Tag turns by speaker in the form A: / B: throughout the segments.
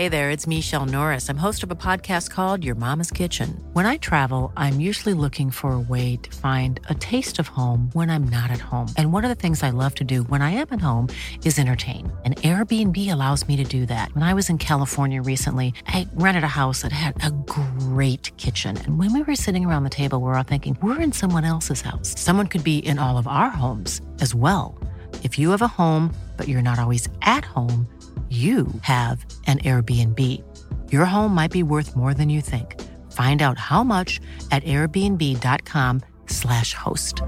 A: Hey there, it's Michelle Norris. I'm host of a podcast called Your Mama's Kitchen. When I travel, I'm usually looking for a way to find a taste of home when I'm not at home. And one of the things I love to do when I am at home is entertain. And Airbnb allows me to do that. When I was in California recently, I rented a house that had a great kitchen. And when we were sitting around the table, we were all thinking, we're in someone else's house. Someone could be in all of our homes as well. If you have a home, but you're not always at home, you have an Airbnb. Your home might be worth more than you think. Find out how much at airbnb.com/host.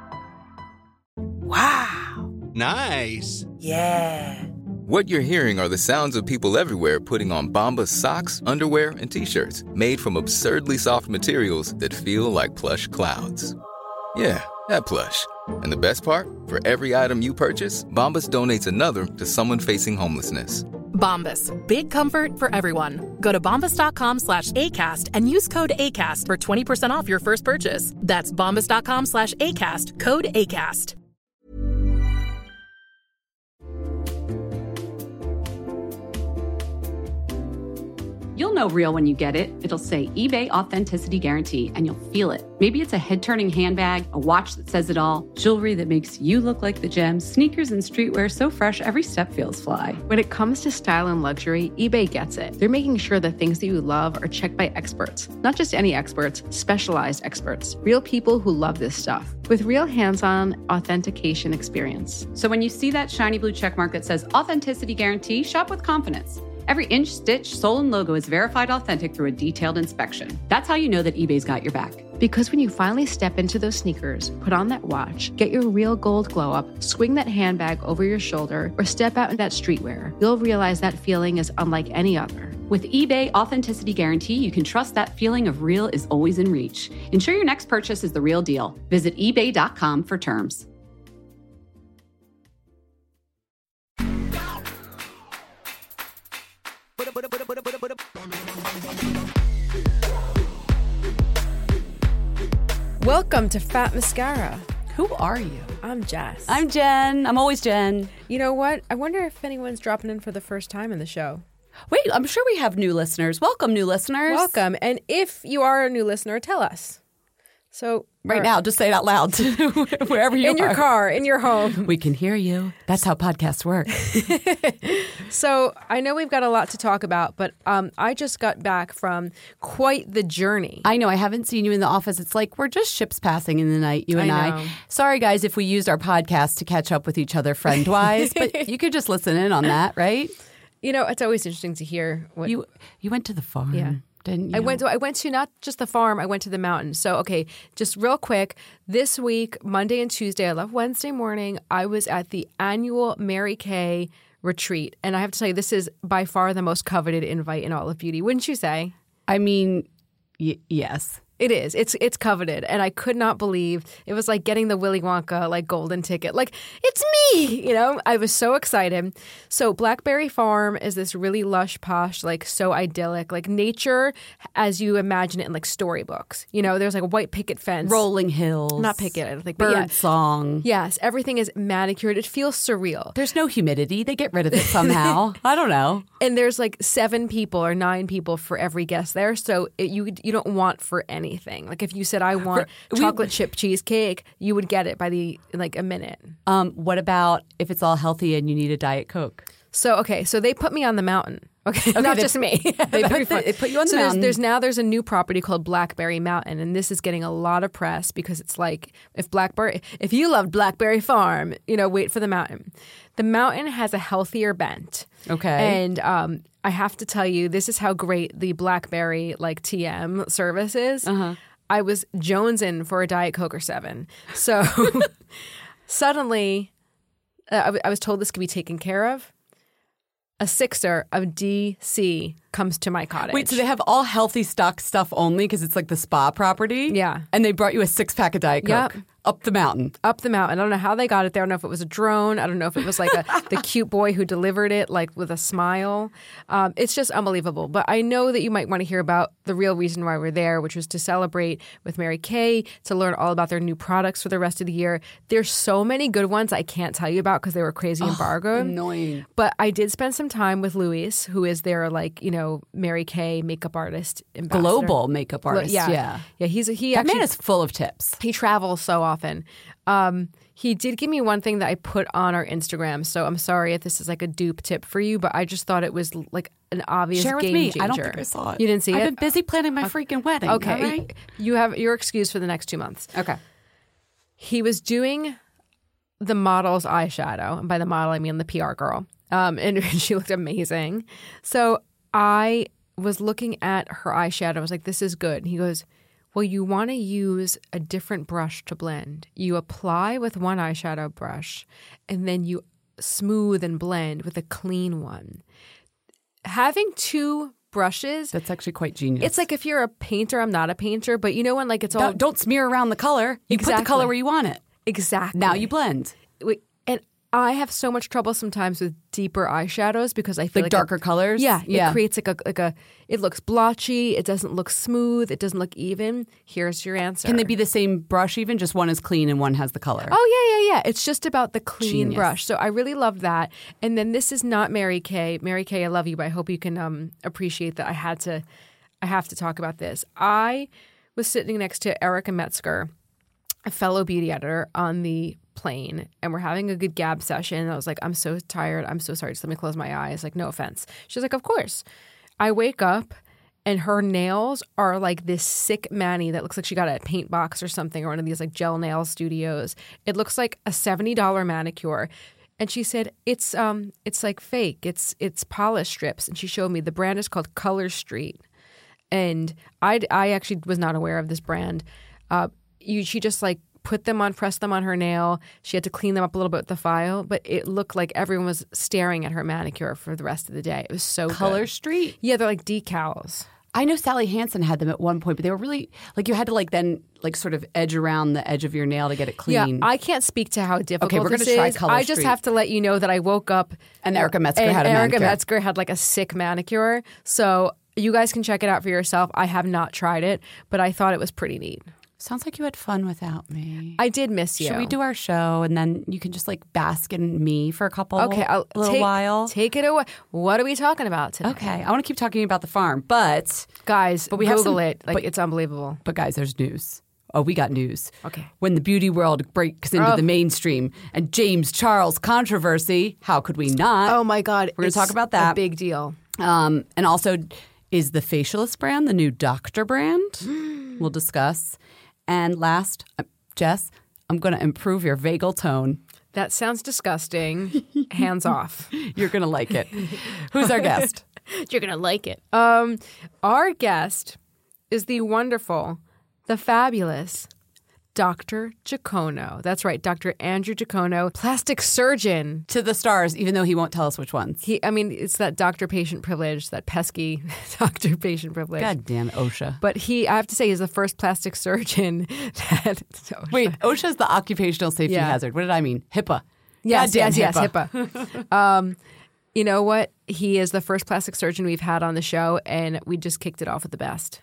B: Wow.
C: Nice.
B: Yeah.
D: What you're hearing are the sounds of people everywhere putting on Bombas socks, underwear, and T-shirts made from absurdly soft materials that feel like plush clouds. Yeah, that plush. And the best part? For every item you purchase, Bombas donates another to someone facing homelessness.
E: Bombas. Big comfort for everyone. Go to bombas.com/ACAST and use code ACAST for 20% off your first purchase. That's bombas.com/ACAST. Code ACAST.
F: You'll know real when you get it. It'll say eBay Authenticity Guarantee, and you'll feel it. Maybe it's a head-turning handbag, a watch that says it all, jewelry that makes you look like the gem, sneakers and streetwear so fresh every step feels fly.
G: When it comes to style and luxury, eBay gets it. They're making sure the things that you love are checked by experts. Not just any experts, specialized experts. Real people who love this stuff. With real hands-on authentication experience.
F: So when you see that shiny blue checkmark that says Authenticity Guarantee, shop with confidence. Every inch, stitch, sole, and logo is verified authentic through a detailed inspection. That's how you know that eBay's got your back.
G: Because when you finally step into those sneakers, put on that watch, get your real gold glow up, swing that handbag over your shoulder, or step out in that streetwear, you'll realize that feeling is unlike any other.
F: With eBay Authenticity Guarantee, you can trust that feeling of real is always in reach. Ensure your next purchase is the real deal. Visit ebay.com for terms.
H: Welcome to Fat Mascara.
F: Who are you?
H: I'm Jess.
F: I'm Jen. I'm always Jen.
H: You know what? I wonder if anyone's dropping in for the first time in the show.
F: Wait, I'm sure we have new listeners. Welcome, new listeners.
H: Welcome. And if you are a new listener, tell us. So
F: right now, just say it out loud to wherever you are.
H: In your car, in your home.
F: We can hear you. That's how podcasts work.
H: So I know we've got a lot to talk about, but I just got back from quite the journey.
F: I know. I haven't seen you in the office. It's like we're just ships passing in the night, you and I. Sorry, guys, if we used our podcast to catch up with each other friend-wise, but you could just listen in on that, right?
H: You know, it's always interesting to hear what
F: you went to the farm.
H: Yeah.
F: Didn't you?
H: I went to not just the farm, I went to the mountain. So, okay, just real quick, this week, Monday and Tuesday, I left Wednesday morning, I was at the annual Mary Kay retreat. And I have to tell you, this is by far the most coveted invite in all of beauty. Wouldn't you say?
F: I mean, yes.
H: It is. It's coveted. And I could not believe it was like getting the Willy Wonka like golden ticket. Like, it's me! You know, I was so excited. So Blackberry Farm is this really lush, posh, like so idyllic, like nature as you imagine it in like storybooks. You know, there's like a white picket fence.
F: Rolling hills.
H: Not picket, I don't think.
F: Bird song.
H: Yes, everything is manicured. It feels surreal.
F: There's no humidity. They get rid of it somehow. I don't know.
H: And there's like 7 people or 9 people for every guest there. So you don't want for anything. Like if you said, I want chocolate chip cheesecake, you would get it by a minute.
F: What about if it's all healthy and you need a Diet Coke?
H: So they put me on the mountain. Okay, not just me.
F: They put you on the mountain.
H: There's a new property called Blackberry Mountain, and this is getting a lot of press because it's like if you loved Blackberry Farm, wait for the mountain. The mountain has a healthier bent.
F: Okay,
H: and I have to tell you, this is how great the Blackberry TM service is.
F: Uh-huh.
H: I was jonesing for a Diet Coke or 7, so suddenly I was told this could be taken care of. A 6er of DC comes to my cottage.
F: Wait, so they have all healthy stock stuff only because it's like the spa property?
H: Yeah.
F: And they brought you a 6-pack of Diet Coke?
H: Yep.
B: up the mountain.
H: Up the mountain. I don't know how they got it there. I don't know if it was a drone. I don't know if it was like the cute boy who delivered it, like with a smile. It's just unbelievable. But I know that you might want to hear about the real reason why we're there, which was to celebrate with Mary Kay, to learn all about their new products for the rest of the year. There's so many good ones I can't tell you about because they were crazy embargoed.
B: Annoying.
H: But I did spend some time with Luis, who is their Mary Kay makeup artist ambassador.
B: Global makeup artist.
H: Yeah.
B: That man is full of tips.
H: He travels so often. He did give me one thing that I put on our Instagram, so I'm sorry if this is like a dupe tip for you, but I just thought it was like an obvious
B: Share with
H: game
B: me.
H: changer.
B: I don't think I saw it.
H: You didn't see it?
B: I've been busy planning my freaking wedding.
H: Okay.
B: All right?
H: You have your excuse for the next 2 months.
B: Okay.
H: He was doing the model's eyeshadow, and by the model I mean the PR girl, and she looked amazing. So I was looking at her eyeshadow. I was like, this is good. And he goes, well, you want to use a different brush to blend. You apply with one eyeshadow brush, and then you smooth and blend with a clean one. Having two brushes,
B: That's actually quite genius.
H: it's like if you're a painter, I'm not a painter, but you know when like it's all
B: Don't smear around the color. You put the
H: Exactly.
B: color where you want it.
H: exactly.
B: Now you blend.
H: And I have so much trouble sometimes with deeper eyeshadows because I feel
B: Like
H: like
B: darker colors?
H: Yeah,
B: Yeah.
H: it creates like a. It looks blotchy. It doesn't look smooth. It doesn't look even. Here's your answer.
B: Can they be the same brush even? Just one is clean and one has the color.
H: Oh yeah. It's just about the clean
B: Genius.
H: brush. So I really love that. And then this is not Mary Kay. Mary Kay, I love you, but I hope you can appreciate that. I have to talk about this. I was sitting next to Erica Metzger, a fellow beauty editor, on the plane, and we're having a good gab session. And I was like, I'm so tired. I'm so sorry. Just let me close my eyes. Like, no offense. She's like, of course. I wake up and her nails are like this sick mani that looks like she got it at Paint Box or something, or one of these like gel nail studios. It looks like a $70 manicure. And she said, it's like fake. It's polish strips. And she showed me the brand is called Color Street. And I actually was not aware of this brand. She just like put them on, pressed them on her nail. She had to clean them up a little bit with the file, but it looked like everyone was staring at her manicure for the rest of the day. It was so
B: Color
H: good.
B: Street?
H: Yeah, they're like decals.
B: I know Sally Hansen had them at one point, but they were really like you had to like then like sort of edge around the edge of your nail to get it clean.
H: Yeah, I can't speak to how difficult
B: Okay, we're
H: this
B: gonna try
H: is.
B: Color
H: I just
B: Street.
H: have to let you know that I woke up
B: And Erica Metzger
H: and
B: had a
H: Erica
B: manicure.
H: Metzger had like a sick manicure. So you guys can check it out for yourself. I have not tried it, but I thought it was pretty neat.
B: Sounds like you had fun without me.
H: I did miss you.
B: Should we do our show and then you can just like bask in me for a little while?
H: Take it away. What are we talking about today?
B: Okay, I want to keep talking about the farm, but
H: Guys,
B: we have
H: Google
B: some-
H: it. Like,
B: but-
H: it's unbelievable.
B: But guys, there's news. Oh, we got news.
H: Okay.
B: When the beauty world breaks into the mainstream and James Charles controversy, how could we not?
H: Oh, my God.
B: We're going
H: It's
B: to talk about that.
H: a big deal.
B: And also, is the Facialist brand the new Doctor brand? We'll discuss. And last, Jess, I'm going to improve your vagal tone.
H: That sounds disgusting. Hands off.
B: You're going to like it. Who's our guest?
H: You're going to like it. Our guest is the wonderful, the fabulous Dr. Giacono. That's right, Dr. Andrew Giacono, plastic surgeon.
B: To the stars, even though he won't tell us which ones.
H: It's that doctor-patient privilege, that pesky doctor-patient privilege.
B: God damn it, OSHA.
H: But I have to say, he's the first plastic surgeon that...
B: Wait, OSHA's the occupational safety
H: Yeah.
B: hazard. What did I mean? HIPAA.
H: Yes,
B: Goddamn
H: HIPAA. You know what? He is the first plastic surgeon we've had on the show, and we just kicked it off with the best.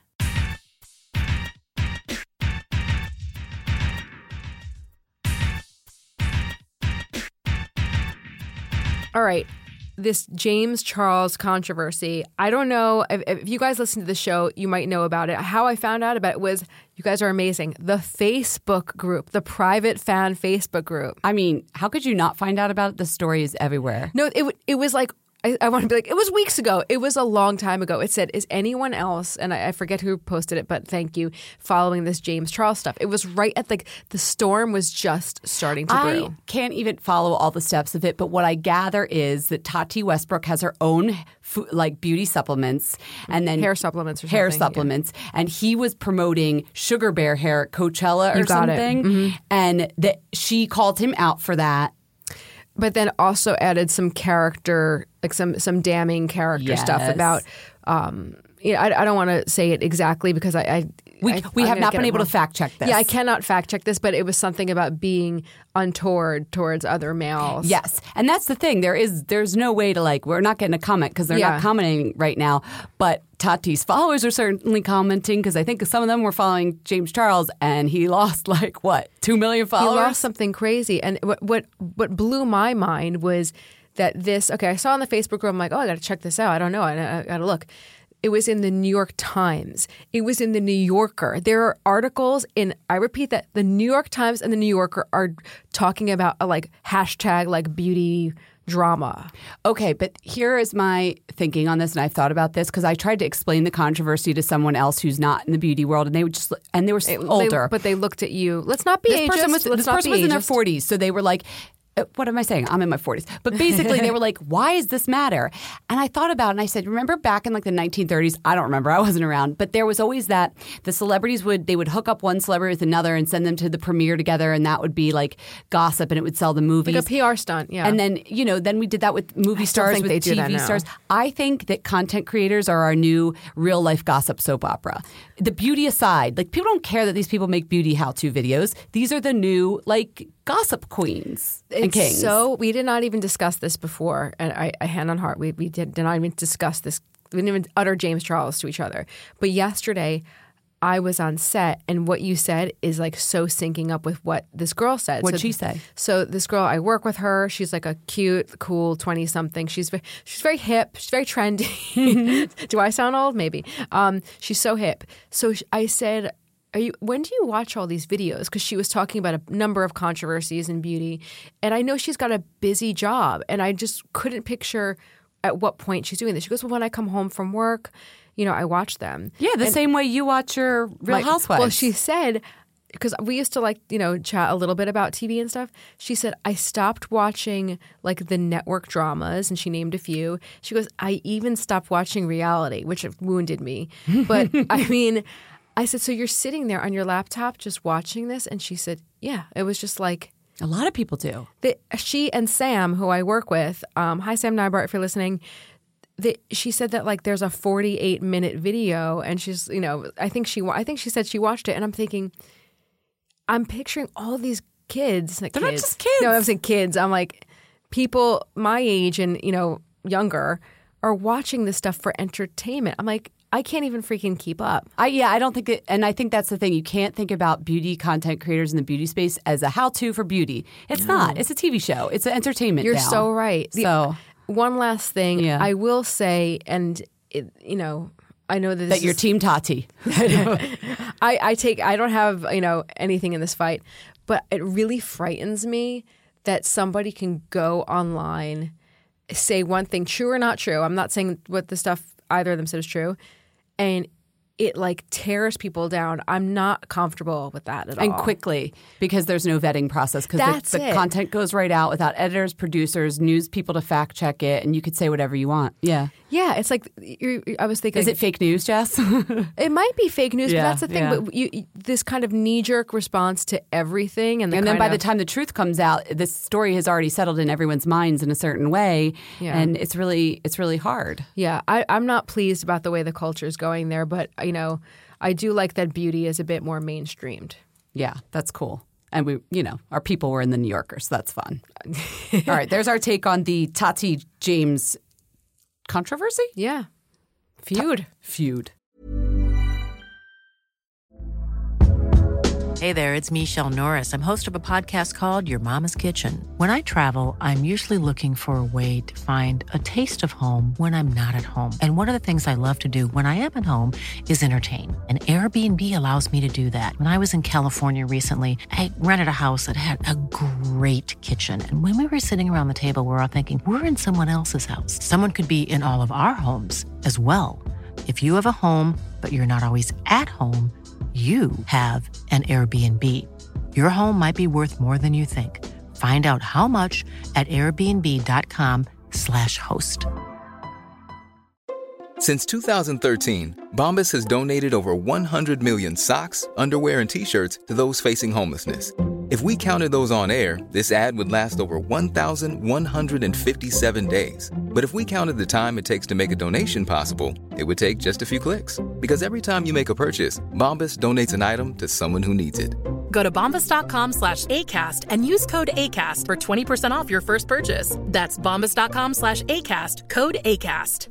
H: All right. This James Charles controversy. I don't know if you guys listen to the show, you might know about it. How I found out about it was, you guys are amazing. The Facebook group, the private fan Facebook group.
B: I mean, how could you not find out about it? The story is everywhere.
H: No, it was like, I want to be like, it was weeks ago. It was a long time ago. It said, is anyone else, and I forget who posted it, but thank you, following this James Charles stuff. It was right at the storm was just starting to brew.
B: I can't even follow all the steps of it, but what I gather is that Tati Westbrook has her own beauty supplements and then
H: Hair supplements or something.
B: hair supplements, and he was promoting Sugar Bear hair at Coachella or
H: You got it.
B: something, and that she called him out for that.
H: But then also added some character, like some damning character stuff
B: Yes.
H: about I don't want to say it exactly because
B: we have not been able to fact check this.
H: Yeah, I cannot fact check this, but it was something about being untoward towards other males.
B: Yes, and that's the thing. There's no way to we're not getting a comment because they're not commenting right now. But Tati's followers are certainly commenting because I think some of them were following James Charles, and he lost 2 million followers.
H: He lost something crazy, and what blew my mind was that I saw on the Facebook group. I'm like, I got to check this out. I don't know. I got to look. It was in the New York Times. It was in the New Yorker. There are articles I repeat that the New York Times and the New Yorker are talking about a hashtag beauty drama.
B: Okay, but here is my thinking on this, and I've thought about this because I tried to explain the controversy to someone else who's not in the beauty world, and they would they were older.
H: But they looked at you. Let's not be ageist.
B: This person was in their 40s, so they were like, what am I saying? I'm in my 40s. But basically, they were like, why does this matter? And I thought about it, and I said, remember back in the 1930s? I don't remember. I wasn't around. But there was always that the celebrities would hook up one celebrity with another and send them to the premiere together, and that would be gossip, and it would sell the movies.
H: Like a PR stunt, yeah.
B: And then, then we did that with movie stars, with TV stars. I think that content creators are our new real-life gossip soap opera. The beauty aside, people don't care that these people make beauty how-to videos. These are the new, gossip queens and kings.
H: So we did not even discuss this before, and I hand on heart, we did not even discuss this. We didn't even utter James Charles to each other. But yesterday, I was on set, and what you said is so syncing up with what this girl said.
B: What'd she say?
H: So this girl, I work with her. She's a cute, cool 20-something. She's very hip. She's very trendy. Do I sound old? Maybe. She's so hip. So I said, when do you watch all these videos? Because she was talking about a number of controversies in beauty. And I know she's got a busy job. And I just couldn't picture at what point she's doing this. She goes, well, when I come home from work, I watch them.
B: Yeah, the same way you watch your Real Housewives.
H: Well, she said, because we used to chat a little bit about TV and stuff. She said, I stopped watching the network dramas, and she named a few. She goes, I even stopped watching reality, which wounded me. But I said, so you're sitting there on your laptop just watching this? And she said, yeah, it was just a
B: lot of people do.
H: She and Sam, who I work with, hi Sam Nybart, if you're listening, she said that there's a 48-minute video, and she's, I think she said she watched it, and I'm thinking, I'm picturing all these kids.
B: They're not just kids.
H: No, I was saying kids. I'm people my age and, younger are watching this stuff for entertainment. I'm I can't even freaking keep up.
B: I don't think that, and I think that's the thing. You can't think about beauty content creators in the beauty space as a how-to for beauty. It's not. It's a TV show. It's an entertainment.
H: You're so right. One last thing, I will say, and I know that
B: you're Team Tati.
H: I don't have anything in this fight, but it really frightens me that somebody can go online, say one thing, true or not true. I'm not saying what the stuff either of them said is true, and it tears people down. I'm not comfortable with that at all.
B: And quickly, because there's no vetting process. Because the content goes right out without editors, producers, news people to fact check it, and you could say whatever you want. Yeah.
H: Yeah, it's I was thinking.
B: Is it fake news, Jess?
H: It might be fake news, but that's the thing. But this kind of knee-jerk response to everything. And
B: then by the time the truth comes out, this story has already settled in everyone's minds in a certain way. Yeah. And it's really hard.
H: Yeah, I'm not pleased about the way the culture is going there, but, I do like that beauty is a bit more mainstreamed.
B: Yeah, that's cool. And we, our people were in the New Yorker, so that's fun. All right, there's our take on the Tati James controversy?
H: Yeah. Feud.
A: Hey there, it's Michelle Norris. I'm host of a podcast called Your Mama's Kitchen. When I travel, I'm usually looking for a way to find a taste of home when I'm not at home. And one of the things I love to do when I am at home is entertain. And Airbnb allows me to do that. When I was in California recently, I rented a house that had a great kitchen. And when we were sitting around the table, we're all thinking, we're in someone else's house. Someone could be in all of our homes as well. If you have a home, but you're not always at home, you have an Airbnb. Your home might be worth more than you think. Find out how much at airbnb.com/host.
D: Since 2013, Bombas has donated over 100 million socks, underwear, and T-shirts to those facing homelessness. If we counted those on air, this ad would last over 1,157 days. But if we counted the time it takes to make a donation possible, it would take just a few clicks. Because every time you make a purchase, Bombas donates an item to someone who needs it.
E: Go to bombas.com/ACAST and use code ACAST for 20% off your first purchase. That's bombas.com/ACAST, code ACAST.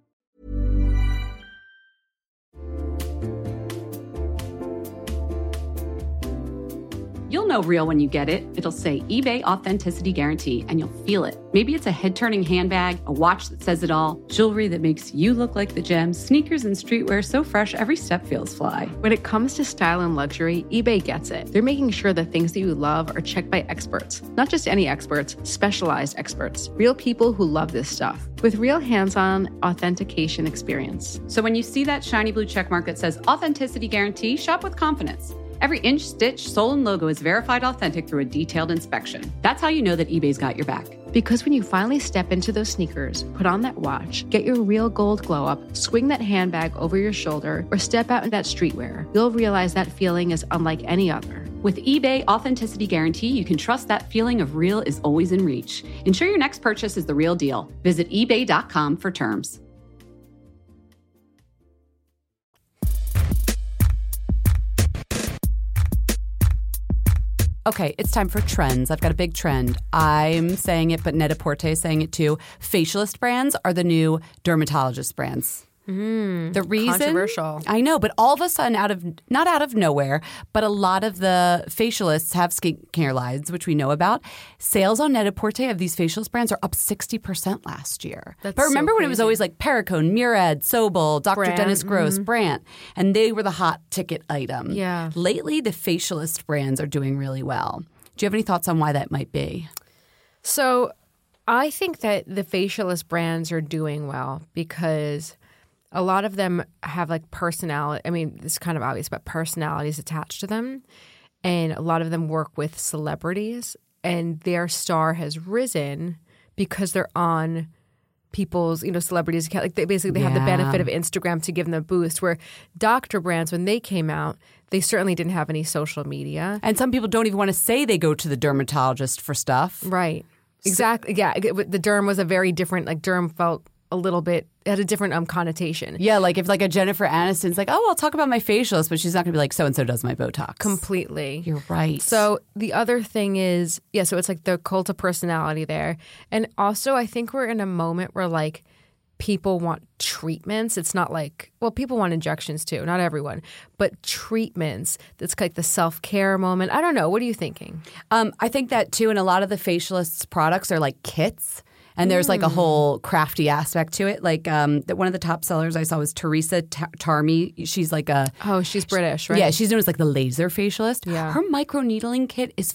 F: You'll know real when you get it. It'll say eBay Authenticity Guarantee, and you'll feel it. Maybe it's a head-turning handbag, a watch that says it all, jewelry that makes you look like the gems, sneakers and streetwear so fresh every step feels fly.
G: When it comes to style and luxury, eBay gets it. They're making sure the things that you love are checked by experts. Not just any experts, specialized experts. Real people who love this stuff. With real hands-on authentication experience.
F: So when you see that shiny blue checkmark that says Authenticity Guarantee, shop with confidence. Every inch, stitch, sole, and logo is verified authentic through a detailed inspection. That's how you know that eBay's got your back.
G: Because when you finally step into those sneakers, put on that watch, get your real gold glow up, swing that handbag over your shoulder, or step out in that streetwear, you'll realize that feeling is unlike any other.
F: With eBay Authenticity Guarantee, you can trust that feeling of real is always in reach. Ensure your next purchase is the real deal. Visit ebay.com for terms.
B: Okay, it's time for trends. I've got a big trend. I'm saying it, but Net-a-Porter is saying it too. Facialist brands are the new dermatologist brands. The reason,
H: controversial.
B: I know, but all of a sudden, not out of nowhere, but a lot of the facialists have skincare lines, which we know about. Sales on Net-a-Porter of these facialist brands are up 60% last year.
H: That's
B: but remember
H: so
B: when it was
H: crazy.
B: always like Perricone, Murad, Sobel, Dr.
H: Brandt,
B: Dennis Gross, Brandt, and they were the hot ticket item.
H: Yeah.
B: Lately, the facialist brands are doing really well. Do you have any thoughts on why that might be?
H: So I think that the facialist brands are doing well because a lot of them have like personality. I mean, it's kind of obvious, but personalities attached to them. And a lot of them work with celebrities, and their star has risen because they're on people's, celebrities account. Like they have the benefit of Instagram to give them a boost, where Dr. Brands, when they came out, they certainly didn't have any social media.
B: And some people don't even want to say they go to the dermatologist for stuff.
H: Right. Exactly. Yeah. The derm was a very different, derm felt a little bit, it had a different connotation.
B: Yeah, like if like a Jennifer Aniston's like, oh, I'll talk about my facialist, but she's not going to be like, so-and-so does my Botox.
H: Completely.
B: You're right.
H: So the other thing is, so it's like the cult of personality there. And also I think we're in a moment where people want treatments. It's not people want injections too, not everyone, but treatments. That's like the self-care moment. I don't know. What are you thinking?
B: I think that too, and a lot of the facialists' products are like kits. And there's like a whole crafty aspect to it. Like one of the top sellers I saw was Teresa Tarmy. She's like
H: she's British, right?
B: Yeah, she's known as like the laser facialist.
H: Yeah.
B: Her microneedling kit is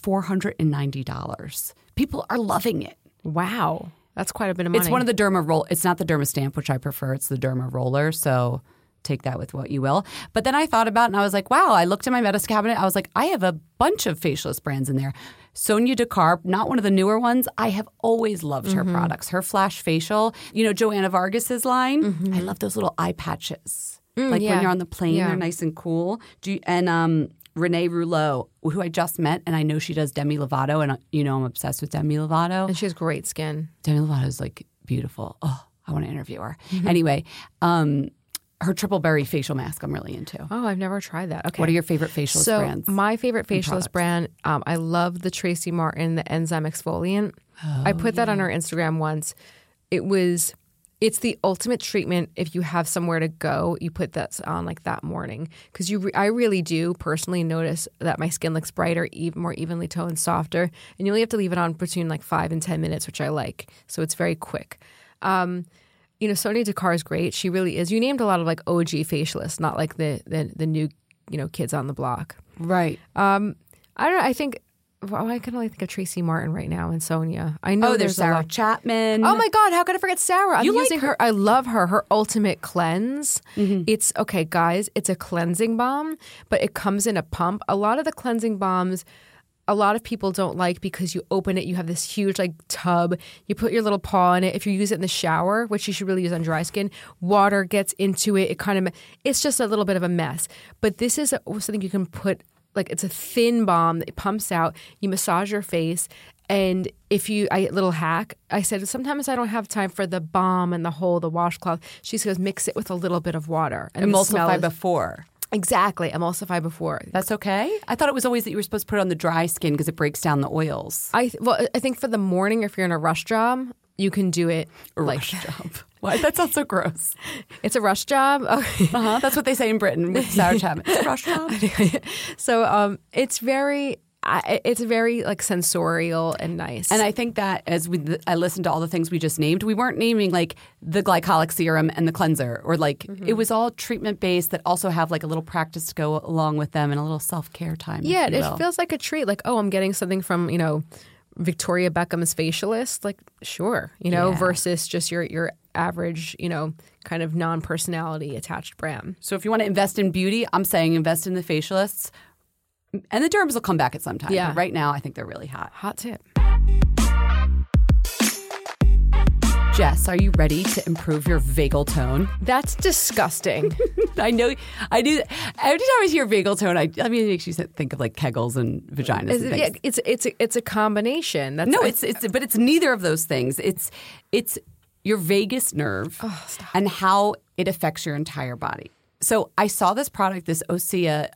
B: $490. People are loving it.
H: Wow. That's quite a bit of money.
B: It's one of the Derma roll. It's not the Derma stamp, which I prefer. It's the Derma roller. So take that with what you will. But then I thought about it and I was like, wow, I looked in my Metis cabinet. I was like, I have a bunch of facialist brands in there. Sonia Decarp, not one of the newer ones. I have always loved her products. Her Flash Facial, Joanna Vargas's line. I love those little eye patches. When you're on the plane, they're nice and cool. Renee Rouleau, who I just met, and I know she does Demi Lovato, and I'm obsessed with Demi Lovato.
H: And she has great skin.
B: Demi Lovato is beautiful. Oh, I want to interview her. Anyway, her Triple Berry facial mask I'm really into.
H: Oh, I've never tried that. Okay.
B: What are your favorite facialist brands?
H: So my favorite facialist brand, I love the Tracy Martin, the Enzyme Exfoliant. I put that on her Instagram once. It's the ultimate treatment if you have somewhere to go. You put that on that morning because I really do personally notice that my skin looks brighter, even more evenly toned, softer, and you only have to leave it on between 5 and 10 minutes, which I like. So it's very quick. Sonia Decarp is great. She really is. You named a lot of OG facialists, not the new kids on the block.
B: Right.
H: I don't know. I think. Well, I can only think of Tracy Martin right now and Sonia. I know
B: there's Sarah Chapman.
H: Oh my God, how could I forget Sarah? I'm using
B: her.
H: I love her. Her Ultimate Cleanse. It's okay, guys. It's a cleansing balm, but it comes in a pump. A lot of the cleansing balms, a lot of people don't like because you open it, you have this huge tub. You put your little paw in it. If you use it in the shower, which you should really use on dry skin, water gets into it. It's just a little bit of a mess. But this is something you can put like it's a thin balm that pumps out. You massage your face. And little hack, I said, sometimes I don't have time for the balm and the washcloth. She says, mix it with a little bit of water. And
B: emulsify before.
H: Exactly. Emulsify before.
B: That's okay? I thought it was always that you were supposed to put it on the dry skin because it breaks down the oils.
H: I think for the morning, if you're in a rush job, you can do it
B: rush job. Why? That sounds so gross.
H: It's a rush job. Okay.
B: That's what they say in Britain with Sour Chapman. It's a rush job.
H: So it's very like sensorial and nice.
B: And I think that as I listened to all the things we just named, we weren't naming like the glycolic serum and the cleanser or like it was all treatment based that also have like a little practice to go along with them and a little self-care time.
H: Yeah, it feels like a treat. Like, oh, I'm getting something from, Victoria Beckham's facialist. Like, sure, versus just your average, kind of non-personality attached brand.
B: So if you want to invest in beauty, I'm saying invest in the facialists. And the derms will come back at some time.
H: Yeah.
B: But right now, I think they're really hot.
H: Hot tip.
B: Jess, are you ready to improve your vagal tone?
H: That's disgusting.
B: I know. I do. Every time I hear vagal tone, it makes you think of like kegels and vaginas. And things.
H: Yeah, it's a combination.
B: But it's neither of those things. It's your vagus nerve and how it affects your entire body. So I saw this product, this Osea.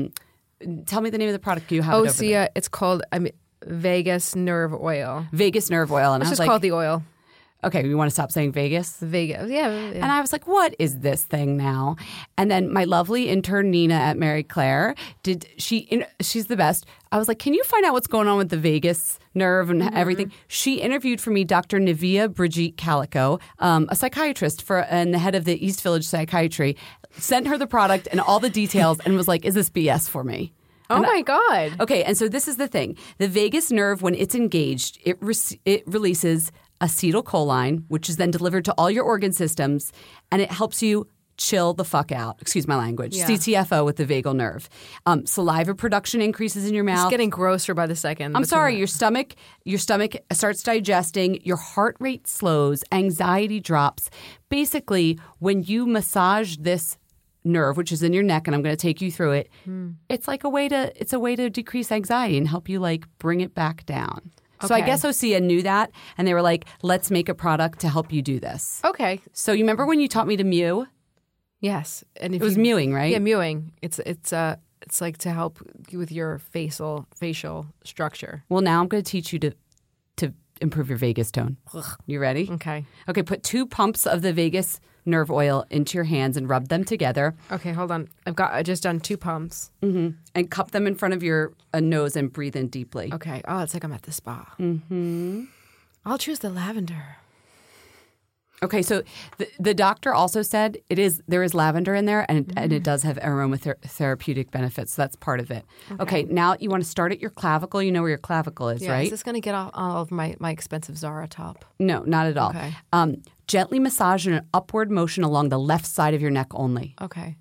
B: Tell me the name of the product you have.
H: Osea. It's called Vagus Nerve Oil.
B: Vagus Nerve Oil, and
H: Let's just call it the oil.
B: Okay, we want to stop saying Vegas?
H: Vegas, yeah.
B: And I was like, what is this thing now? And then my lovely intern, Nina at Mary Claire, she's the best. I was like, can you find out what's going on with the vagus nerve and everything? She interviewed for me Dr. Nivea Brigitte Calico, a psychiatrist and the head of the East Village Psychiatry, sent her the product and all the details and was like, is this BS for me?
H: Oh, my God.
B: Okay, and so this is the thing. The vagus nerve, when it's engaged, it releases acetylcholine, which is then delivered to all your organ systems, and it helps you chill the fuck out. Excuse my language. Yeah. CTFO with the vagal nerve. Saliva production increases in your mouth.
H: It's getting grosser by the second.
B: I'm sorry. Your stomach starts digesting. Your heart rate slows. Anxiety drops. Basically, when you massage this nerve, which is in your neck, and I'm going to take you through it, it's a way to decrease anxiety and help you like bring it back down. So I guess Osea knew that, and they were like, let's make a product to help you do this.
H: Okay.
B: So you remember when you taught me to mew?
H: Yes. And
B: it was mewing, right?
H: Yeah, mewing. It's like to help you with your facial structure.
B: Well, now I'm going to teach you to improve your vagus tone. You ready?
H: Okay.
B: Okay, put 2 pumps of the vagus nerve oil into your hands and rub them together.
H: Okay, hold on. I just done 2 pumps.
B: Mm-hmm. And cup them in front of your nose and breathe in deeply.
H: Okay. Oh, it's like I'm at the spa.
B: Mm-hmm.
H: I'll choose the lavender.
B: Okay, so the doctor also said there is lavender in there, and it does have aromatherapeutic benefits. So that's part of it. Okay, now you want to start at your clavicle. You know where your clavicle is, right?
H: Is this going to get all of my expensive Zara top?
B: No, not at all.
H: Okay.
B: Gently massage in an upward motion along the left side of your neck only.
H: Okay.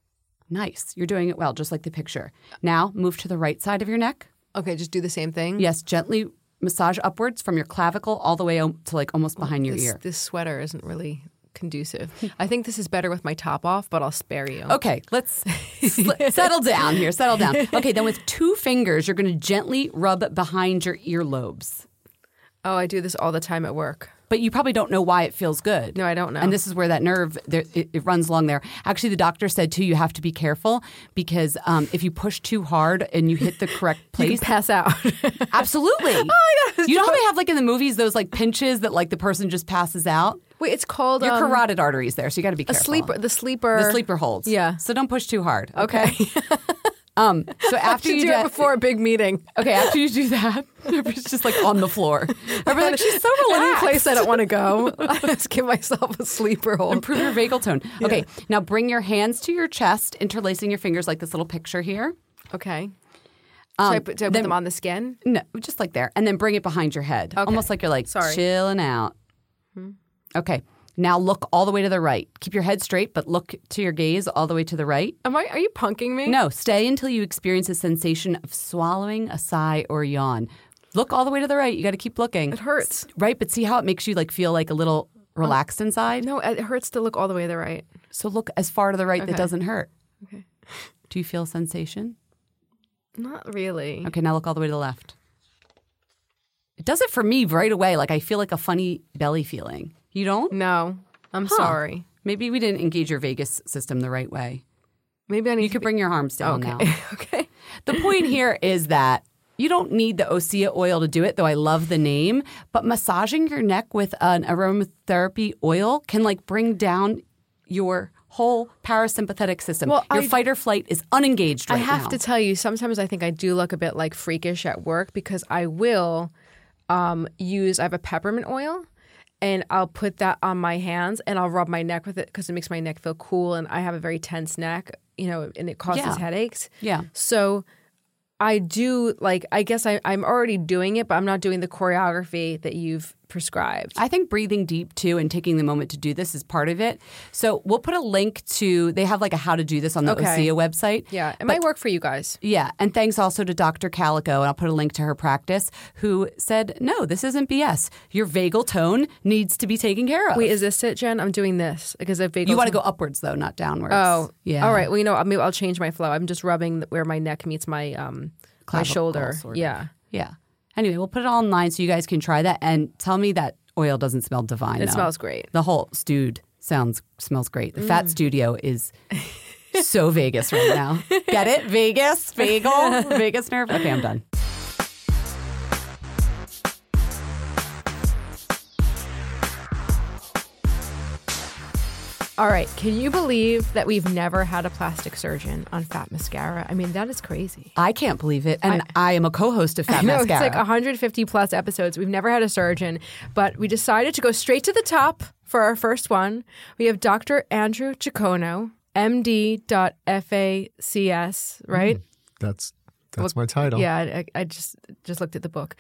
B: Nice. You're doing it well, just like the picture. Now move to the right side of your neck.
H: Okay, just do the same thing?
B: Yes, gently massage upwards from your clavicle all the way to like almost behind your ear.
H: This sweater isn't really conducive. I think this is better with my top off, but I'll spare you.
B: Okay, let's settle down here. Settle down. Okay, then with 2 fingers, you're going to gently rub behind your earlobes.
H: Oh, I do this all the time at work.
B: But you probably don't know why it feels good.
H: No, I don't know.
B: And this is where that nerve, it runs along there. Actually, the doctor said, too, you have to be careful because if you push too hard and you hit the correct place.
H: You can pass out.
B: Absolutely. Oh, my God. You know how they have, like, in the movies, those, like, pinches that, like, the person just passes out?
H: Wait, it's called...
B: Your carotid arteries there, so you got to be careful.
H: The sleeper holds.
B: Yeah. So don't push too hard.
H: Okay.
B: So after you
H: do it before a big meeting.
B: Okay, after you do that, it's just like on the floor. Everybody's like, she's so relaxed.
H: Any place I don't want to go, I just give myself a sleeper hold.
B: Improve your vagal tone. Yeah. Okay, now bring your hands to your chest, interlacing your fingers like this little picture here.
H: Okay. Do I put them on the skin?
B: No, just like there. And then bring it behind your head. Okay. Almost like you're like chilling out. Okay. Now look all the way to the right. Keep your head straight, but look to your gaze all the way to the right.
H: Are you punking me?
B: No, stay until you experience a sensation of swallowing, a sigh, or a yawn. Look all the way to the right. You got to keep looking.
H: It hurts.
B: Right, but see how it makes you like feel like a little relaxed inside?
H: No, it hurts to look all the way to the right.
B: So look as far to the right that doesn't hurt. Okay. Do you feel sensation?
H: Not really.
B: Okay, now look all the way to the left. It does it for me right away. Like I feel like a funny belly feeling. You don't?
H: No, I'm sorry.
B: Maybe we didn't engage your vagus system the right way.
H: Maybe I need
B: You could bring your arms down now.
H: Okay.
B: The point here is that you don't need the Osea oil to do it, though I love the name. But massaging your neck with an aromatherapy oil can like bring down your whole parasympathetic system.
H: Well,
B: your fight or flight is unengaged right now.
H: I have to tell you, sometimes I think I do look a bit like freakish at work because I will I have a peppermint oil. And I'll put that on my hands and I'll rub my neck with it because it makes my neck feel cool. And I have a very tense neck, and it causes headaches.
B: Yeah.
H: So I do, I guess I'm already doing it, but I'm not doing the choreography that you've prescribed.
B: I think breathing deep, too, and taking the moment to do this is part of it. So we'll put a link to – they have like a how to do this on the Osea website.
H: Yeah. It might work for you guys.
B: Yeah. And thanks also to Dr. Calico, and I'll put a link to her practice, who said, no, this isn't BS. Your vagal tone needs to be taken care of.
H: Wait, is this it, Jen? I'm doing this because of vagal
B: You want to go upwards, though, not downwards.
H: Oh.
B: Yeah.
H: All right. Well, maybe I'll change my flow. I'm just rubbing where my neck meets my shoulder.
B: Sort of.
H: Yeah.
B: Yeah. Anyway, we'll put it all online so you guys can try that. And tell me that oil doesn't smell divine.
H: It smells great.
B: The whole stewed smells great. The Fat Studio is so Vegas right now. Get it? Vegas? Bagel? Vegas nerve? Okay, I'm done.
H: All right. Can you believe that we've never had a plastic surgeon on Fat Mascara? I mean, that is crazy.
B: I can't believe it. And I am a co-host of Fat Mascara.
H: It's like 150 plus episodes. We've never had a surgeon, but we decided to go straight to the top for our first one. We have Dr. Andrew Giacono, MD.FACS, right?
C: That's my title.
H: Yeah, I just looked at the book.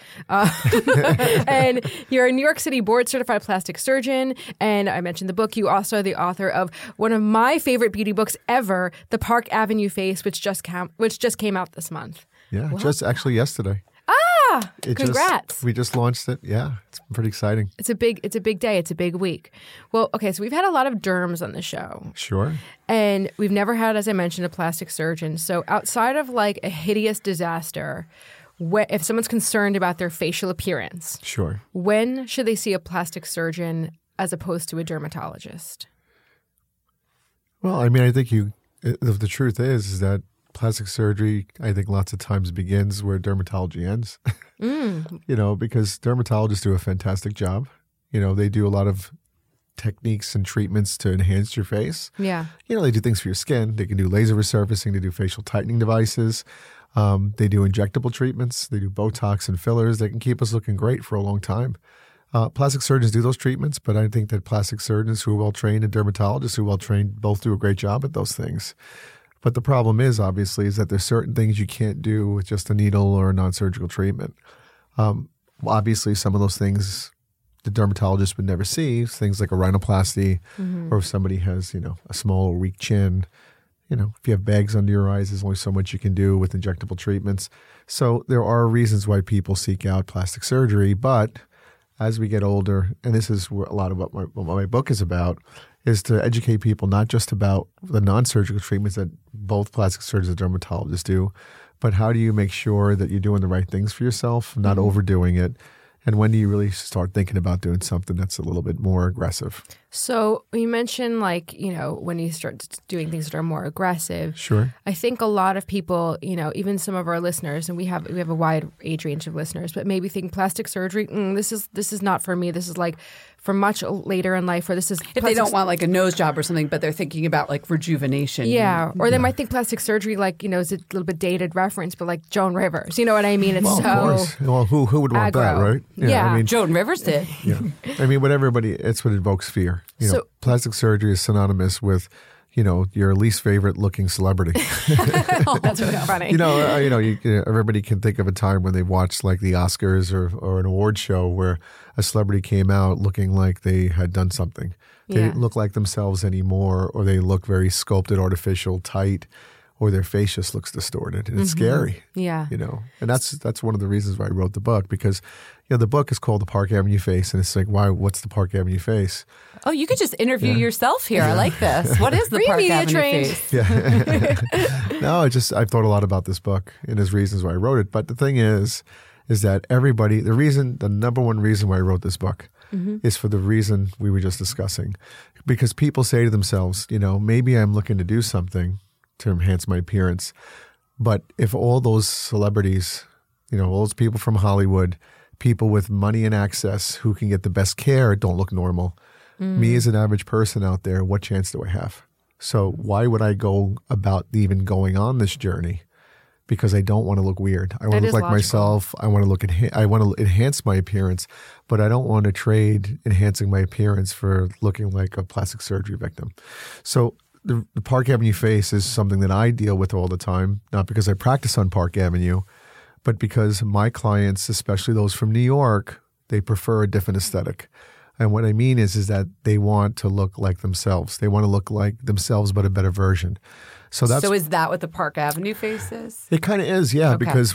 H: And you're a New York City board-certified plastic surgeon. And I mentioned the book. You also are the author of one of my favorite beauty books ever, The Park Avenue Face, which just came out this month.
C: Yeah, just actually yesterday.
H: Congrats.
C: We just launched it. Yeah, it's pretty exciting.
H: It's a big day. It's a big week. Well, okay, so we've had a lot of derms on the show.
C: Sure.
H: And we've never had, as I mentioned, a plastic surgeon. So outside of like a hideous disaster, if someone's concerned about their facial appearance,
C: sure,
H: when should they see a plastic surgeon as opposed to a dermatologist?
C: Well, I mean, I think the truth is that plastic surgery, I think lots of times begins where dermatology ends, because dermatologists do a fantastic job. They do a lot of techniques and treatments to enhance your face.
H: Yeah.
C: They do things for your skin. They can do laser resurfacing. They do facial tightening devices. They do injectable treatments. They do Botox and fillers. They can keep us looking great for a long time. Plastic surgeons do those treatments, but I think that plastic surgeons who are well-trained and dermatologists who are well-trained both do a great job at those things. But the problem is, obviously, is that there's certain things you can't do with just a needle or a non-surgical treatment. Obviously, some of those things the dermatologist would never see, things like a rhinoplasty, or if somebody has, a small or weak chin. If you have bags under your eyes, there's only so much you can do with injectable treatments. So there are reasons why people seek out plastic surgery. But as we get older, and this is where a lot of what my book is about, is to educate people not just about the non-surgical treatments that both plastic surgeons and dermatologists do, but how do you make sure that you're doing the right things for yourself, not overdoing it, and when do you really start thinking about doing something that's a little bit more aggressive?
H: So you mentioned when you start doing things that are more aggressive.
C: Sure.
H: I think a lot of people, even some of our listeners, and we have a wide age range of listeners, but maybe think plastic surgery, this is not for me. This is like for much later in life, or this is
B: if they don't want like a nose job or something, but they're thinking about like rejuvenation.
H: Yeah, or they might think plastic surgery is a little bit dated reference, but like Joan Rivers, you know what I mean? It's
C: of course. Well, who would want that, right?
H: Yeah.
C: I mean,
B: Joan Rivers did.
C: Yeah, I mean, it's what evokes fear. Plastic surgery is synonymous with, your least favorite looking celebrity.
H: Oh, that's really funny.
C: Everybody can think of a time when they watched like the Oscars or an award show where a celebrity came out looking like they had done something. They didn't look like themselves anymore, or they look very sculpted, artificial, tight, or their face just looks distorted, and it's scary.
H: Yeah.
C: You know, and that's one of the reasons why I wrote the book, because the book is called The Park Avenue Face, and it's like, what's the Park Avenue face?
B: Oh, you could just interview yourself here. I like this. What is the Park Avenue face?
C: Yeah. No, I've thought a lot about this book and there's reasons why I wrote it. But the thing is that the number one reason why I wrote this book is for the reason we were just discussing. Because people say to themselves, maybe I'm looking to do something to enhance my appearance. But if all those celebrities, all those people from Hollywood, people with money and access who can get the best care don't look normal, me as an average person out there, what chance do I have? So why would I go about even going on this journey? Because I don't want to look weird. I want to look like myself. I want to enhance my appearance, but I don't want to trade enhancing my appearance for looking like a plastic surgery victim. So the Park Avenue face is something that I deal with all the time, not because I practice on Park Avenue, but because my clients, especially those from New York, they prefer a different aesthetic. And what I mean is that they want to look like themselves. They want to look like themselves, but a better version. So
B: is that what the Park Avenue face is?
C: It kind of is, yeah, because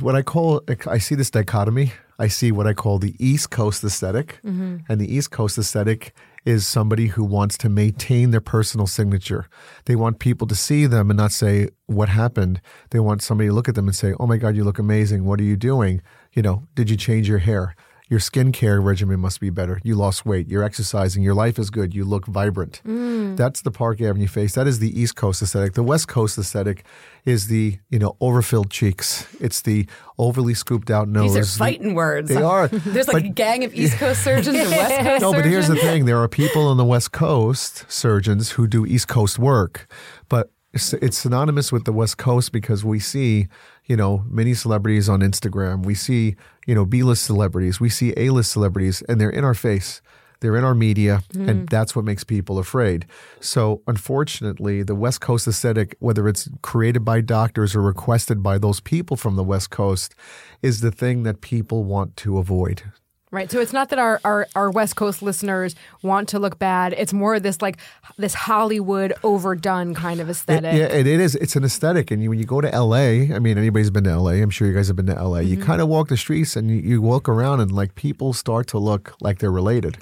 C: I see this dichotomy. I see what I call the East Coast aesthetic. And the East Coast aesthetic is somebody who wants to maintain their personal signature. They want people to see them and not say, what happened? They want somebody to look at them and say, oh my God, you look amazing. What are you doing? Did you change your hair? Your skincare regimen must be better. You lost weight. You're exercising. Your life is good. You look vibrant. That's the Park Avenue face. That is the East Coast aesthetic. The West Coast aesthetic is the, overfilled cheeks. It's the overly scooped out nose.
B: These are fighting words.
C: They are.
B: There's a gang of East Coast surgeons and West Coast surgeons.
C: No, but here's the thing. There are people on the West Coast, surgeons, who do East Coast work. But it's synonymous with the West Coast because we see, many celebrities on Instagram. We see, B-list celebrities. We see A-list celebrities, and they're in our face. They're in our media, and that's what makes people afraid. So unfortunately, the West Coast aesthetic, whether it's created by doctors or requested by those people from the West Coast, is the thing that people want to avoid.
H: Right. So it's not that our West Coast listeners want to look bad. It's more this Hollywood overdone kind of aesthetic.
C: It is. It's an aesthetic. And when you go to L.A., I mean, anybody's been to L.A. I'm sure you guys have been to L.A. You kind of walk the streets and you walk around and people start to look like they're related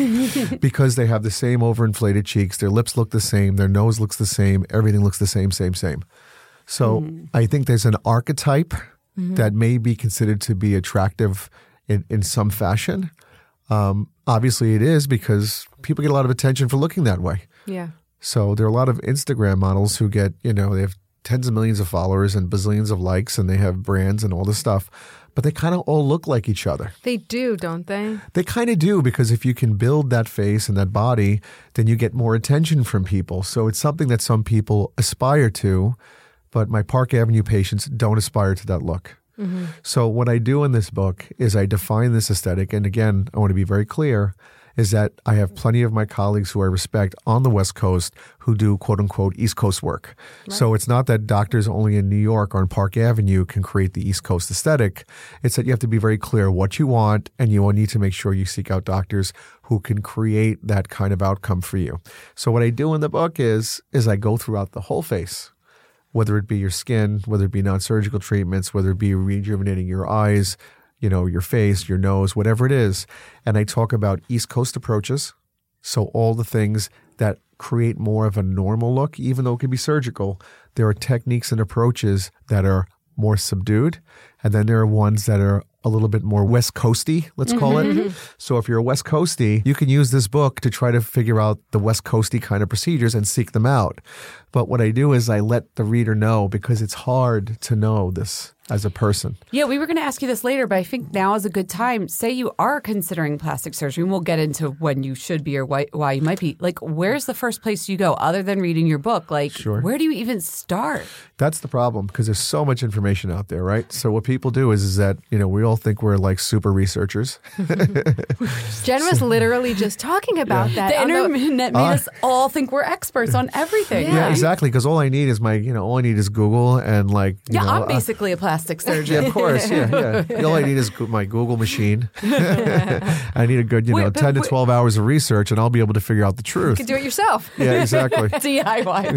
C: because they have the same overinflated cheeks. Their lips look the same. Their nose looks the same. Everything looks the same. So I think there's an archetype that may be considered to be attractive in some fashion. Obviously it is because people get a lot of attention for looking that way.
H: Yeah.
C: So there are a lot of Instagram models who get, they have tens of millions of followers and bazillions of likes and they have brands and all this stuff, but they kind of all look like each other.
H: They do, don't they?
C: They kind of do, because if you can build that face and that body, then you get more attention from people. So it's something that some people aspire to, but my Park Avenue patients don't aspire to that look. So what I do in this book is I define this aesthetic. And again, I want to be very clear, is that I have plenty of my colleagues who I respect on the West Coast who do quote unquote East Coast work. Right. So it's not that doctors only in New York or on Park Avenue can create the East Coast aesthetic. It's that you have to be very clear what you want, and you will need to make sure you seek out doctors who can create that kind of outcome for you. So what I do in the book is I go throughout the whole face. Whether it be your skin, whether it be non-surgical treatments, whether it be rejuvenating your eyes, your face, your nose, whatever it is. And I talk about East Coast approaches. So all the things that create more of a normal look, even though it could be surgical, there are techniques and approaches that are more subdued. And then there are ones that are a little bit more West Coasty, let's call it. So if you're a West Coasty, you can use this book to try to figure out the West Coasty kind of procedures and seek them out. But what I do is I let the reader know, because it's hard to know this as a person.
B: Yeah, we were going to ask you this later, but I think now is a good time. Say you are considering plastic surgery, and we'll get into when you should be or why you might be. Where's the first place you go other than reading your book?
C: Sure.
B: Where do you even start?
C: That's the problem, because there's so much information out there, right? So what people do is that, we all think we're super researchers.
H: Jen was literally just talking about that.
B: The internet made us all think we're experts on everything.
C: Yeah, exactly, because all I need is all I need is Google and
B: I'm basically a plastic plastic surgeon.
C: Yeah, of course. Yeah. All I need is my Google machine. I need a good, 10 to 12 hours of research, and I'll be able to figure out the truth.
H: You can do it yourself.
C: Yeah, exactly.
B: DIY.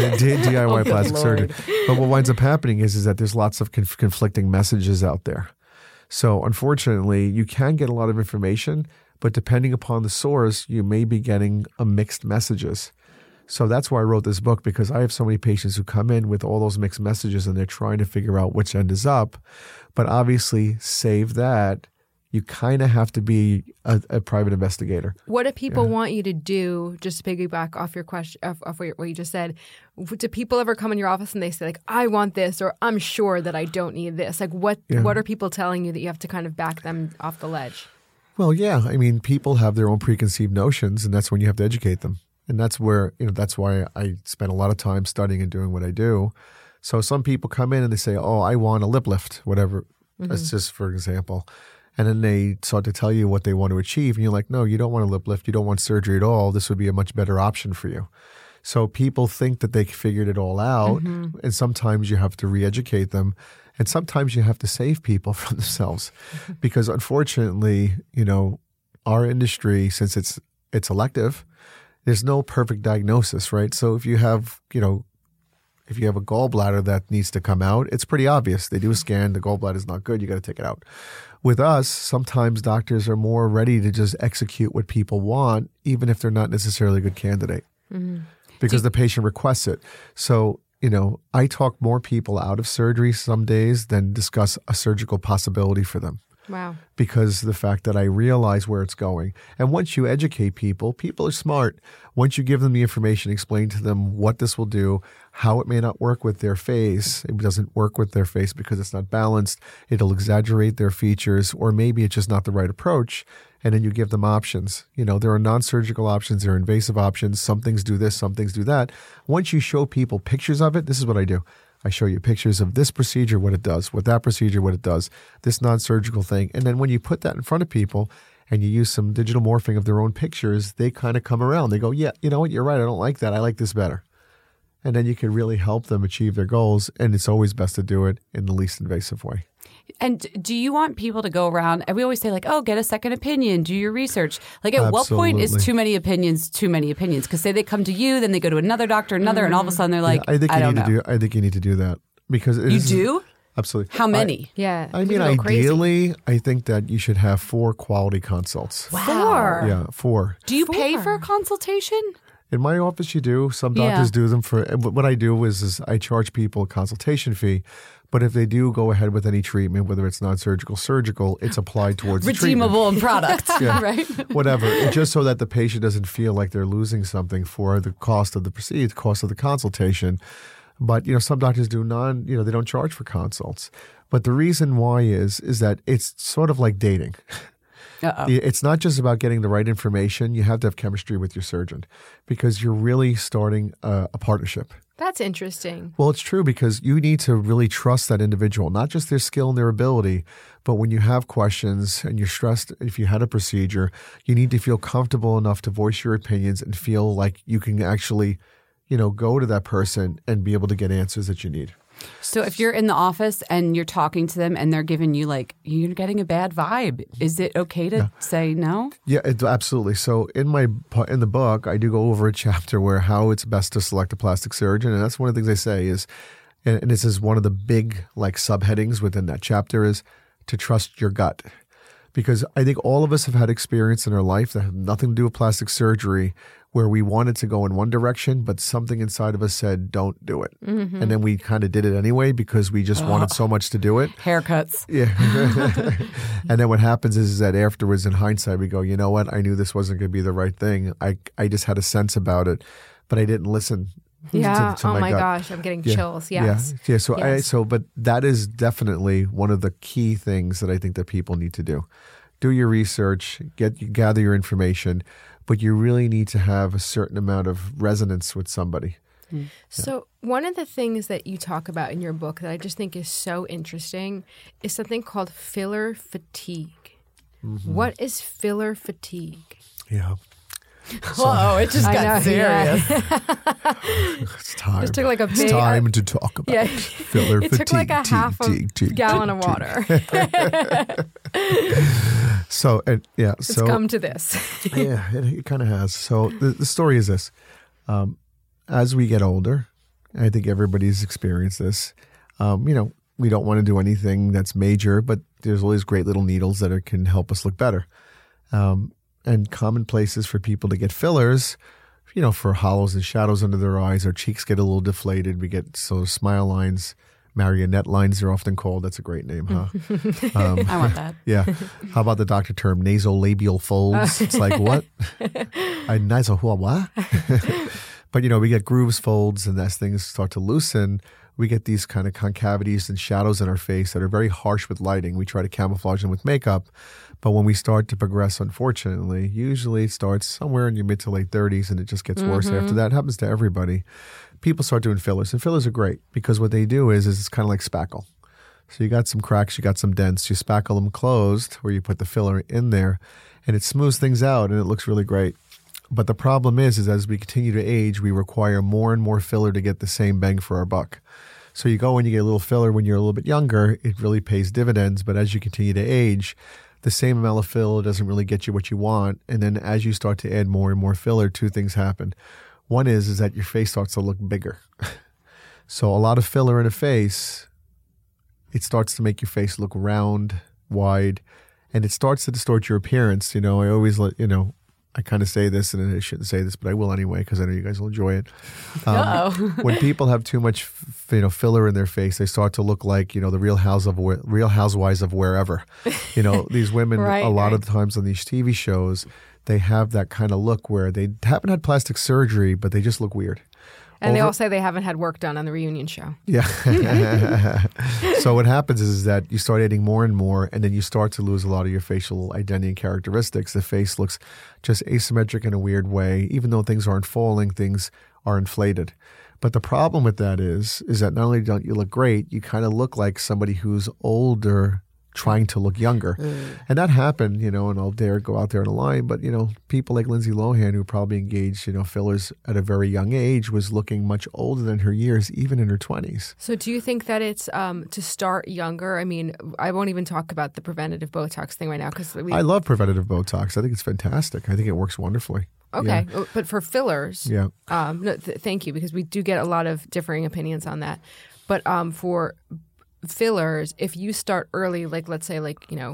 C: DIY plastic surgeon. But what winds up happening is that there's lots of conflicting messages out there. So unfortunately, you can get a lot of information, but depending upon the source, you may be getting mixed messages. So that's why I wrote this book, because I have so many patients who come in with all those mixed messages and they're trying to figure out which end is up. But obviously, save that. You kind of have to be a private investigator.
H: What do people want you to do, just to piggyback off your question, off what you just said? Do people ever come in your office and they say, like, I want this, or I'm sure that I don't need this? Like, what are people telling you that you have to kind of back them off the ledge?
C: Well, yeah. I mean, people have their own preconceived notions, and that's when you have to educate them. And that's where, that's why I spend a lot of time studying and doing what I do. So some people come in and they say, oh, I want a lip lift, whatever. That's just for example. And then they start to tell you what they want to achieve. And you're like, no, you don't want a lip lift. You don't want surgery at all. This would be a much better option for you. So people think that they figured it all out. And sometimes you have to re-educate them. And sometimes you have to save people from themselves. Because unfortunately, our industry, since it's elective, there's no perfect diagnosis, right? So if you have, if you have a gallbladder that needs to come out, it's pretty obvious. They do a scan, the gallbladder is not good, you got to take it out. With us, sometimes doctors are more ready to just execute what people want, even if they're not necessarily a good candidate, because the patient requests it. So, I talk more people out of surgery some days than discuss a surgical possibility for them.
H: Wow.
C: Because the fact that I realize where it's going. And once you educate people, people are smart. Once you give them the information, explain to them what this will do, how it may not work with their face. It doesn't work with their face because it's not balanced. It'll exaggerate their features, or maybe it's just not the right approach. And then you give them options. There are non-surgical options. There are invasive options. Some things do this, some things do that. Once you show people pictures of it, this is what I do. I show you pictures of this procedure, what it does, with that procedure, what it does, this non-surgical thing. And then when you put that in front of people and you use some digital morphing of their own pictures, they kind of come around. They go, yeah, you know what? You're right. I don't like that. I like this better. And then you can really help them achieve their goals. And it's always best to do it in the least invasive way.
B: And do you want people to go around, and we always say like, oh, get a second opinion, do your research. Like at what point is too many opinions too many opinions? Because say they come to you, then they go to another doctor, and all of a sudden they're like, I
C: think you need to do that. Because
B: you do?
C: Absolutely.
B: How many?
C: I mean, ideally, I think that you should have 4 quality consults.
B: Wow.
H: 4?
C: Yeah, 4.
B: Do you pay for a consultation?
C: In my office, you do. Some doctors do them for. What I do is I charge people a consultation fee. But if they do go ahead with any treatment, whether it's non-surgical, surgical, it's applied towards
B: redeemable in product, right?
C: Whatever. And just so that the patient doesn't feel like they're losing something for the cost of the procedure, cost of the consultation. But, some doctors do they don't charge for consults. But the reason why is that it's sort of like dating. It's not just about getting the right information. You have to have chemistry with your surgeon because you're really starting a partnership.
H: That's interesting.
C: Well, it's true because you need to really trust that individual, not just their skill and their ability, but when you have questions and you're stressed, if you had a procedure, you need to feel comfortable enough to voice your opinions and feel like you can actually, go to that person and be able to get answers that you need.
B: So if you're in the office and you're talking to them and they're giving you you're getting a bad vibe, is it okay to say no?
C: Yeah, absolutely. So in the book, I do go over a chapter where how it's best to select a plastic surgeon. And that's one of the things I say is, and this is one of the big subheadings within that chapter, is to trust your gut. Because I think all of us have had experience in our life that have nothing to do with plastic surgery where we wanted to go in one direction, but something inside of us said, don't do it. Mm-hmm. And then we kind of did it anyway because we just wanted so much to do it.
B: Haircuts.
C: Yeah. And then what happens is that afterwards, in hindsight, we go, you know what? I knew this wasn't going to be the right thing. I just had a sense about it, but I didn't listen.
H: Yeah.
C: To
H: oh my
C: gut.
H: gosh. I'm getting chills. Yes.
C: Yeah. So, but that is definitely one of the key things that I think that people need to do. Do your research, gather your information, but you really need to have a certain amount of resonance with somebody.
H: So one of the things that you talk about in your book that I just think is so interesting is something called filler fatigue. Mm-hmm. What is filler fatigue?
C: Yeah.
B: Whoa, it just got serious.
C: It's tough. time.
H: Just took like a
C: It's
H: big-
C: time to talk about
H: Yeah.
C: filler
H: It
C: fatigue.
H: took like a half a gallon of water.
C: So,
H: It's come to this.
C: yeah, it kind of has. So the story is this. As we get older, I think everybody's experienced this. We don't want to do anything that's major, but there's always great little needles that can help us look better. And common places for people to get fillers, for hollows and shadows under their eyes. Our cheeks get a little deflated. We get smile lines, marionette lines they're often called. That's a great name, huh?
B: I want that.
C: Yeah. How about the doctor term nasolabial folds? It's like, what? Nasal what? But, we get grooves, folds, and as things start to loosen, we get these kind of concavities and shadows in our face that are very harsh with lighting. We try to camouflage them with makeup. But when we start to progress, unfortunately, usually it starts somewhere in your mid to late 30s and it just gets worse after that. It happens to everybody. People start doing fillers. And fillers are great because what they do is it's kind of like spackle. So you got some cracks, you got some dents, you spackle them closed where you put the filler in there and it smooths things out and it looks really great. But the problem is as we continue to age, we require more and more filler to get the same bang for our buck. So you go and you get a little filler when you're a little bit younger, it really pays dividends. But as you continue to age, the same amount of filler doesn't really get you what you want. And then as you start to add more and more filler, two things happen. One is that your face starts to look bigger. So a lot of filler in a face, it starts to make your face look round, wide, and it starts to distort your appearance. I always I kind of say this, and I shouldn't say this, but I will anyway because I know you guys will enjoy it. When people have too much, filler in their face, they start to look like the Real Housewives of wherever. These women a lot of the times on these TV shows, they have that kind of look where they haven't had plastic surgery, but they just look weird.
H: And they all say they haven't had work done on the reunion show.
C: Yeah. So what happens is that you start adding more and more, and then you start to lose a lot of your facial identity and characteristics. The face looks just asymmetric in a weird way. Even though things aren't falling, things are inflated. But the problem with that is that not only don't you look great, you kind of look like somebody who's older trying to look younger. And that happened, and I'll dare go out there on a line, but, people like Lindsay Lohan, who probably engaged, fillers at a very young age, was looking much older than her years, even in her 20s.
H: So do you think that it's to start younger? I mean, I won't even talk about the preventative Botox thing right now because
C: I love preventative Botox. I think it's fantastic. I think it works wonderfully.
H: Okay, yeah. But for fillers,
C: yeah.
H: Thank you, because we do get a lot of differing opinions on that. But for fillers, if you start early, like let's say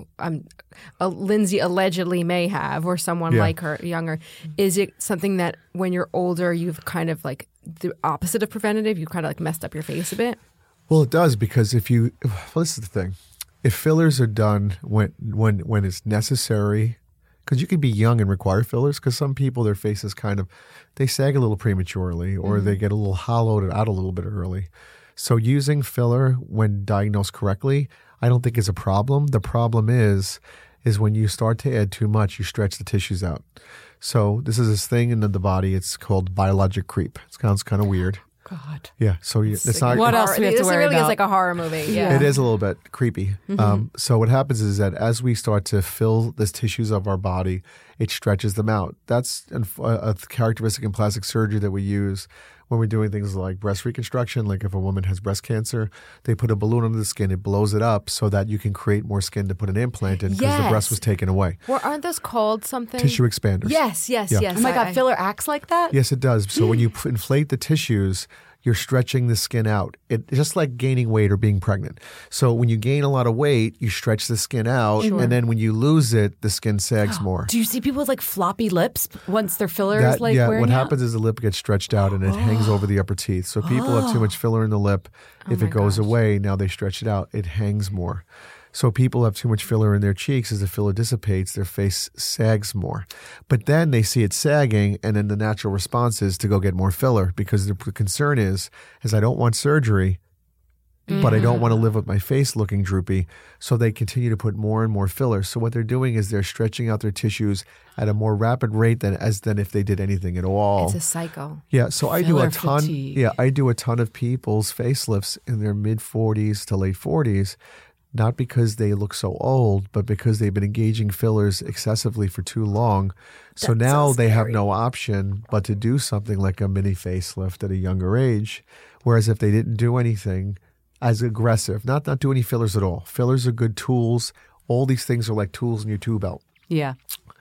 H: Lindsay allegedly may have, or someone like her younger, is it something that when you're older you've kind of like the opposite of preventative, you kind of like messed up your face a bit?
C: Well, it does, because this is the thing. If fillers are done when it's necessary, because you can be young and require fillers, because some people, their faces they sag a little prematurely, or they get a little hollowed out a little bit early. So using filler when diagnosed correctly, I don't think is a problem. The problem is when you start to add too much, you stretch the tissues out. So this is this thing in the body. It's called biologic creep. It sounds kind of weird.
B: God.
C: Yeah. So it's not.
B: What else do we have to worry
H: really
B: about?
H: Is like a horror movie. Yeah.
C: It is a little bit creepy. So what happens is that as we start to fill the tissues of our body, it stretches them out. That's a characteristic in plastic surgery that we use when we're doing things like breast reconstruction. Like if a woman has breast cancer, they put a balloon under the skin, it blows it up so that you can create more skin to put an implant in, because the breast was taken away.
H: Well, aren't those called something?
C: Tissue expanders.
H: Yes.
B: Oh my God, filler acts like that?
C: Yes, it does. So when you inflate the tissues, you're stretching the skin out. It's just like gaining weight or being pregnant. So when you gain a lot of weight, you stretch the skin out, and then when you lose it, the skin sags more.
B: Do you see people with like floppy lips once their filler is wearing out?
C: What happens is the lip gets stretched out and it hangs over the upper teeth. So people have too much filler in the lip. If it goes away, now they stretch it out, it hangs more. So people have too much filler in their cheeks. As the filler dissipates, their face sags more. But then they see it sagging, and then the natural response is to go get more filler, because the concern is I don't want surgery, but I don't want to live with my face looking droopy. So they continue to put more and more filler. So what they're doing is they're stretching out their tissues at a more rapid rate than if they did anything at all.
H: It's a cycle.
C: Yeah, so I do a ton.
B: Fatigue.
C: Yeah, I do a ton of people's facelifts in their mid 40s to late 40s. not because they look so old, but because they've been engaging fillers excessively for too long. So now they have no option but to do something like a mini facelift at a younger age. Whereas if they didn't do anything as aggressive, not do any fillers at all. Fillers are good tools. All these things are like tools in your tool belt.
B: Yeah.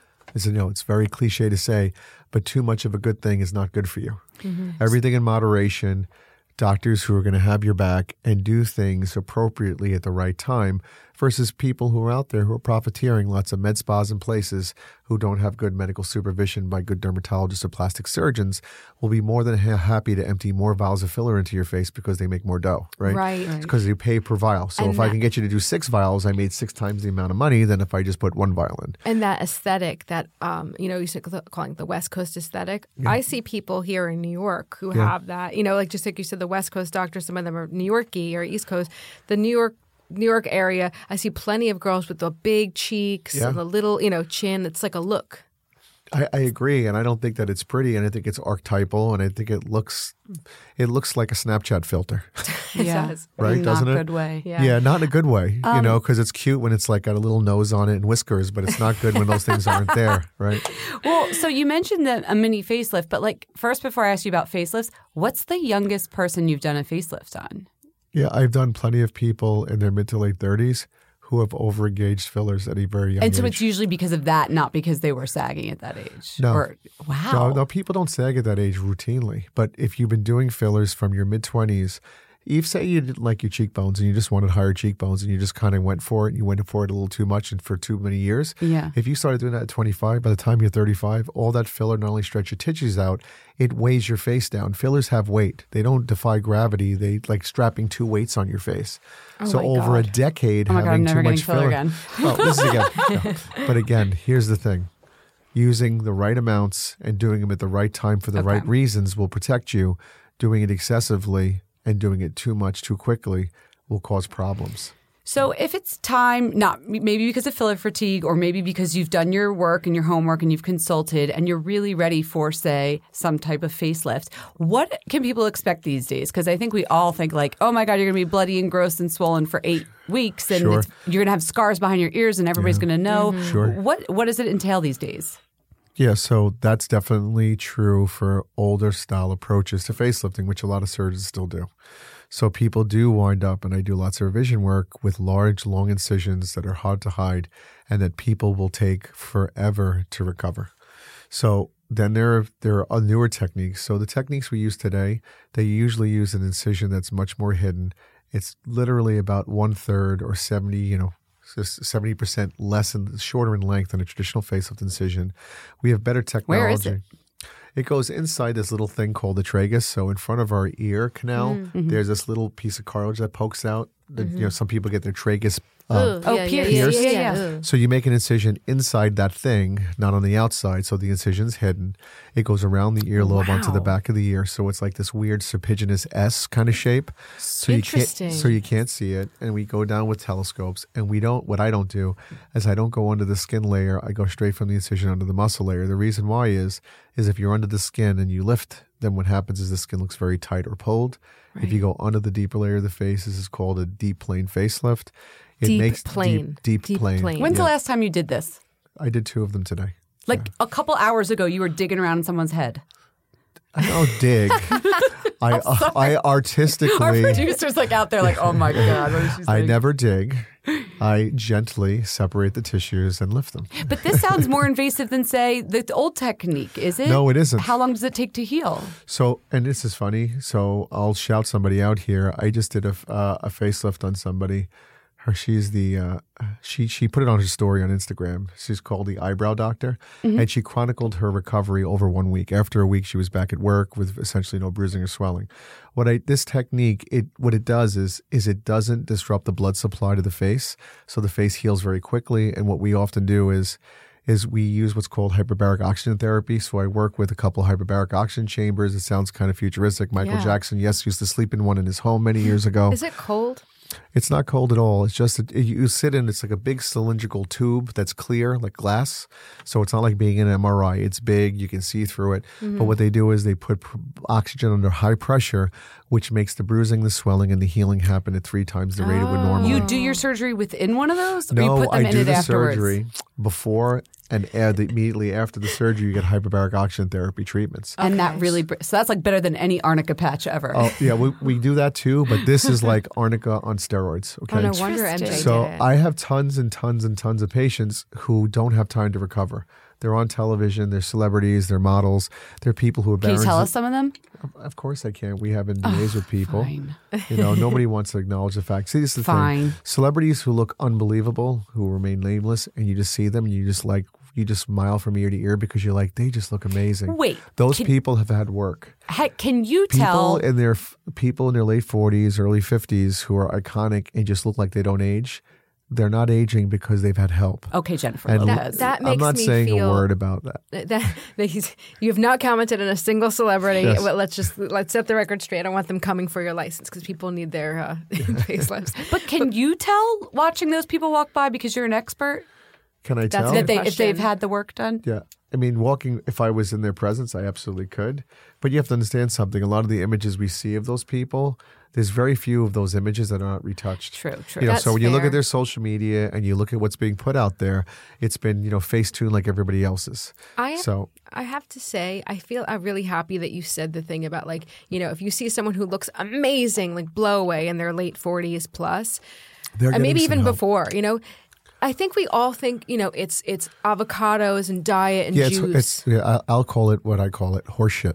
C: It's very cliche to say, but too much of a good thing is not good for you. Everything in moderation. Doctors who are going to have your back and do things appropriately at the right time versus people who are out there who are profiteering, lots of med spas and places who don't have good medical supervision by good dermatologists or plastic surgeons will be more than happy to empty more vials of filler into your face because they make more dough, right?
B: Right.
C: Because you pay per vial. So if I can get you to do 6 vials, I made 6 times the amount of money than if I just put 1 vial in.
H: And that aesthetic that, you said calling it the West Coast aesthetic. Yeah. I see people here in New York who have that, just like you said, the West Coast doctors, some of them are New York-y or East Coast. The New York area, I see plenty of girls with the big cheeks and the little, chin. It's like a look.
C: I agree, and I don't think that it's pretty, and I think it's archetypal, and I think it looks like a Snapchat filter.
H: It does.
C: Right, doesn't it?
B: Not a good way.
C: Yeah, not in a good way, because it's cute when it's like got a little nose on it and whiskers, but it's not good when those things aren't there, right?
B: Well, so you mentioned a mini facelift, but first before I ask you about facelifts, what's the youngest person you've done a facelift on?
C: Yeah, I've done plenty of people in their mid to late 30s who have overengaged fillers at a very young age.
B: And so it's usually because of that, not because they were sagging at that age?
C: No.
B: Wow.
C: No, people don't sag at that age routinely. But if you've been doing fillers from your mid-20s, if say you didn't like your cheekbones and you just wanted higher cheekbones and you just kind of went for it and you went for it a little too much and for too many years, if you started doing that at 25, by the time you're 35, all that filler not only stretch your tissues out, it weighs your face down. Fillers have weight. They don't defy gravity. They like strapping 2 weights on your face. So over a decade having too much filler.
B: Again.
C: Well, this is again. No. But again, here's the thing. Using the right amounts and doing them at the right time for the right reasons will protect you. Doing it excessively and doing it too much too quickly will cause problems.
B: So if it's time, not maybe because of filler fatigue or maybe because you've done your work and your homework and you've consulted and you're really ready for, say, some type of facelift, what can people expect these days? Because I think we all think like, oh my God, you're going to be bloody and gross and swollen for 8 weeks and you're going to have scars behind your ears and everybody's going to know. What does it entail these days?
C: Yeah, so that's definitely true for older style approaches to facelifting, which a lot of surgeons still do. So people do wind up, and I do lots of revision work, with large, long incisions that are hard to hide and that people will take forever to recover. So then there are newer techniques. So the techniques we use today, they usually use an incision that's much more hidden. It's literally about 1/3 or 70% less and shorter in length than a traditional facelift incision. We have better technology.
B: Where is it?
C: It goes inside this little thing called the tragus. So in front of our ear canal, there's this little piece of cartilage that pokes out. Some people get their tragus pierced.
B: Yeah.
C: So you make an incision inside that thing, not on the outside, so the incision's hidden. It goes around the earlobe onto the back of the ear, so it's like this weird serpiginous S kind of shape. So
H: Interesting.
C: You can't see it, and we go down with telescopes, and what I don't do is I don't go under the skin layer, I go straight from the incision under the muscle layer. The reason why is if you're under the skin and you lift, then what happens is the skin looks very tight or pulled. Right. If you go under the deeper layer of the face, this is called a deep plane facelift. Deep plane.
B: When's the last time you did this?
C: I did 2 of them today.
B: A couple hours ago, you were digging around in someone's head.
C: I don't dig. I artistically.
B: Our producer's out there oh my God, what is she saying?
C: I never dig. I gently separate the tissues and lift them.
B: But this sounds more invasive than, say, the old technique, is it?
C: No, it isn't.
B: How long does it take to heal?
C: So, and this is funny, so I'll shout somebody out here. I just did a facelift on somebody. She's she put it on her story on Instagram. She's called the Eyebrow Doctor, and she chronicled her recovery over 1 week. After a week, she was back at work with essentially no bruising or swelling. This technique, what it does is it doesn't disrupt the blood supply to the face, so the face heals very quickly. And what we often do is we use what's called hyperbaric oxygen therapy. So I work with a couple of hyperbaric oxygen chambers. It sounds kind of futuristic. Michael Jackson, used to sleep in one in his home many years ago.
H: Is it cold?
C: It's not cold at all. It's just that you sit in, it's like a big cylindrical tube that's clear, like glass. So it's not like being in an MRI. It's big. You can see through it. But what they do is they put oxygen under high pressure, which makes the bruising, the swelling, and the healing happen at 3 times the rate it would normally.
B: You do your surgery within one of those? Or
C: No,
B: you put them
C: I
B: in
C: do
B: it
C: the
B: afterwards?
C: surgery before and immediately after the surgery, you get hyperbaric oxygen therapy treatments.
B: And that really, so that's like better than any arnica patch ever.
C: Oh, yeah, we do that too, but this is like arnica on steroids. Okay.
H: Oh, no wonder MJ
C: So
H: did it.
C: I have tons and tons and tons of patients who don't have time to recover. They're on television, they're celebrities, they're models, they're people who are
B: Can you
C: barons.
B: tell us some of them?
C: Of course I can. We have NDAs with people.
B: Fine.
C: Nobody wants to acknowledge the fact. See, this is the
B: Fine.
C: thing. Celebrities who look unbelievable, who remain nameless, and you just see them and you just smile from ear to ear because you're like, they just look amazing.
B: Wait,
C: Those people have had work.
B: Can you tell?
C: People in their late 40s, early 50s who are iconic and just look like they don't age. They're not aging because they've had help.
B: Okay, Jennifer
C: And
B: Lopez.
H: that makes
C: I'm not
H: me
C: saying
H: feel
C: a word about that.
H: that you have not commented on a single celebrity.
C: Yes.
H: Well, let's set the record straight. I don't want them coming for your license because people need their facelifts.
B: But can you tell watching those people walk by because you're an expert
C: Can I
H: That's
C: tell?
H: good.
B: if they've
H: question.
B: had the work done?
C: Yeah. I mean, if I was in their presence, I absolutely could. But you have to understand something. A lot of the images we see of those people, there's very few of those images that are not retouched.
B: True.
H: That's
C: so when you look
H: fair.
C: at their social media and you look at what's being put out there, it's been, face-tuned like everybody else's.
H: I have to say, I'm really happy that you said the thing about if you see someone who looks amazing, like blow away in their late 40s plus,
C: They're
H: and maybe
C: getting some
H: even
C: help.
H: before, I think we all think, it's avocados and diet and
C: Yeah,
H: juice.
C: I'll call it what I call it, horseshit.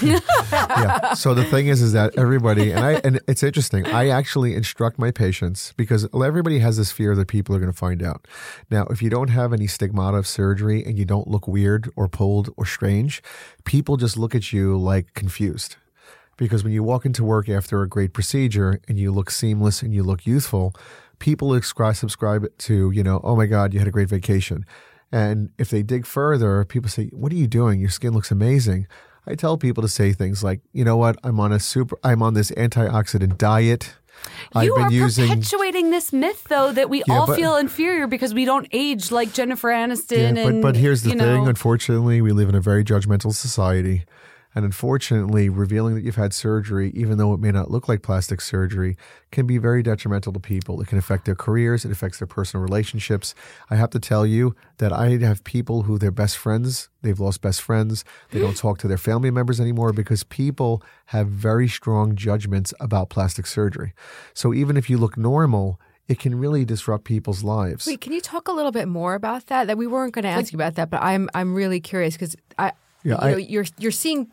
C: Yeah. So the thing is that everybody, and it's interesting, I actually instruct my patients because everybody has this fear that people are going to find out. Now, if you don't have any stigmata of surgery and you don't look weird or pulled or strange, people just look at you like confused. Because when you walk into work after a great procedure and you look seamless and you look youthful, people subscribe to, oh my God, you had a great vacation. And if they dig further, people say, what are you doing? Your skin looks amazing. I tell people to say things like, you know what? I'm on this antioxidant diet.
B: You
C: I've been
B: are perpetuating this myth, though, that we all
C: but-
B: feel inferior because we don't age like Jennifer Aniston.
C: Yeah, but here's the thing. Unfortunately, we live in a very judgmental society. And unfortunately, revealing that you've had surgery, even though it may not look like plastic surgery, can be very detrimental to people. It can affect their careers. It affects their personal relationships. I have to tell you that I have people who they're best friends. They've lost best friends. They don't talk to their family members anymore because people have very strong judgments about plastic surgery. So even if you look normal, it can really disrupt people's lives.
H: Wait, can you talk a little bit more about that? That we weren't going to ask you about that, but I'm really curious because you're seeing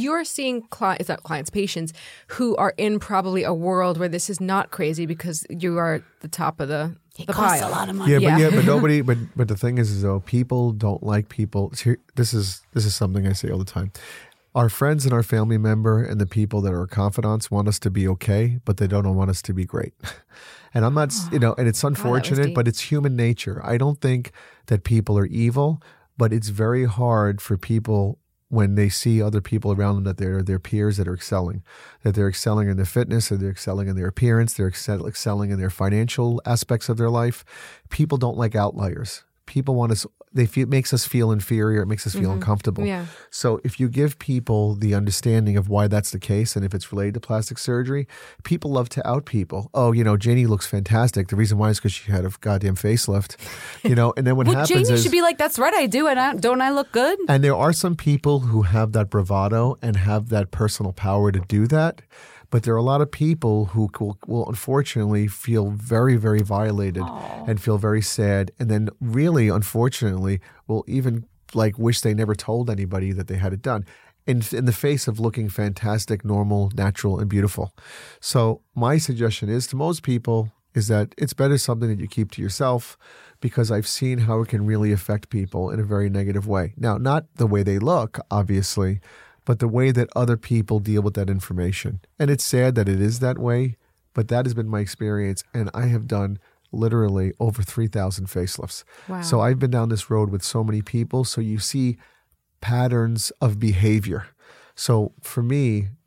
H: patients who are in probably a world where this is not crazy because you are the top of the
B: costs
H: pile.
B: a lot of money.
C: But nobody. But the thing is though, people don't like people. This is something I say all the time. Our friends and our family member and the people that are confidants want us to be okay, but they don't want us to be great. And I'm not, and it's unfortunate,
H: deep.
C: but it's human nature. I don't think that people are evil, but it's very hard for people when they see other people around them that they're their peers that are excelling, that they're excelling in their fitness, or they're excelling in their appearance, they're excelling in their financial aspects of their life. People don't like outliers. People want us. It makes us feel inferior. It makes us feel uncomfortable.
H: Yeah.
C: So if you give people the understanding of why that's the case, and if it's related to plastic surgery, people love to out people. Oh, Janie looks fantastic. The reason why is because she had a goddamn facelift. And then what happens
B: Janie
C: is
B: should be like, that's right, I do. And don't I look good?
C: and there are some people who have that bravado and have that personal power to do that. But there are a lot of people who will unfortunately feel very, very violated and feel very sad. And then really, unfortunately, will even wish they never told anybody that they had it done in the face of looking fantastic, normal, natural, and beautiful. So my suggestion is to most people is that it's better something that you keep to yourself because I've seen how it can really affect people in a very negative way. Now, not the way they look, obviously, but the way that other people deal with that information. And it's sad that it is that way, but that has been my experience. And I have done literally over 3,000 facelifts.
H: Wow.
C: So I've been down this road with so many people. So you see patterns of behavior. So for me,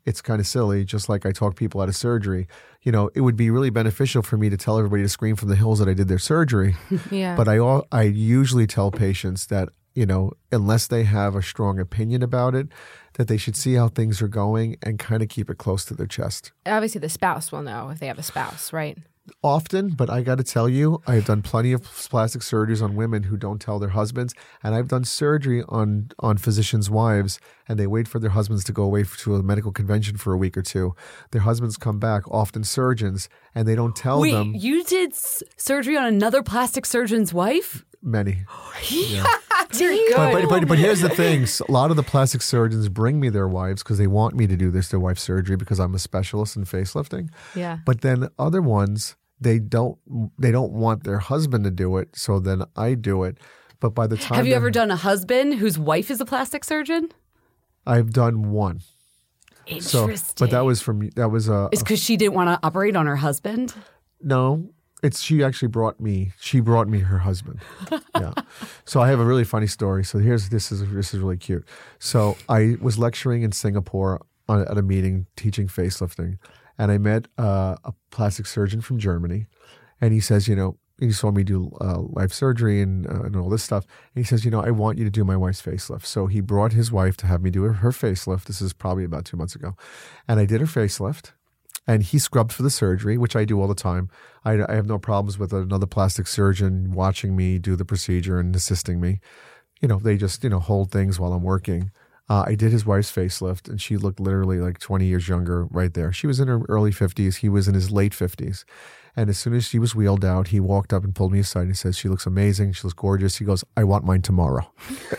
C: it's kind of silly, just like I talk people out of surgery. You know, it would be really beneficial for me to tell everybody to scream from the hills that I did their surgery.
H: Yeah.
C: But I usually tell patients that, you know, unless they have a strong opinion about it, that they should see how things are going and kind of keep it close to their chest.
H: Obviously, the spouse will know if they have a spouse, right?
C: Often, but I got to tell you, I've done plenty of plastic surgeries on women who don't tell their husbands, and I've done surgery on physicians' wives, and they wait for their husbands to go away to a medical convention for a week or two. Their husbands come back, often surgeons, and they don't tell them.
B: Wait, you did surgery on another plastic surgeon's wife?
C: Many.
B: Yeah. Good.
C: But here's the thing. A lot of the plastic surgeons bring me their wives because they want me to do their wife's surgery because I'm a specialist in facelifting.
H: Yeah.
C: But then other ones, they don't want their husband to do it, so then I do it. But by the time
B: Have you ever done a husband whose wife is a plastic surgeon?
C: I've done one.
B: Interesting.
C: But that was
B: It's because she didn't want to operate on her husband?
C: No. She actually brought me her husband. Yeah. So I have a really funny story. So this is really cute. So I was lecturing in Singapore at a meeting teaching facelifting, and I met a plastic surgeon from Germany, and he says, you know, he saw me do life surgery and all this stuff. And he says, you know, I want you to do my wife's facelift. So he brought his wife to have me do her facelift. This is probably about 2 months ago, and I did her facelift. And he scrubbed for the surgery, which I do all the time. I have no problems with another plastic surgeon watching me do the procedure and assisting me. You know, they just, you know, hold things while I'm working. I did his wife's facelift, and she looked literally like 20 years younger right there. She was in her early 50s. He was in his late 50s. And as soon as she was wheeled out, he walked up and pulled me aside and he says, she looks amazing. She looks gorgeous. He goes, I want mine tomorrow.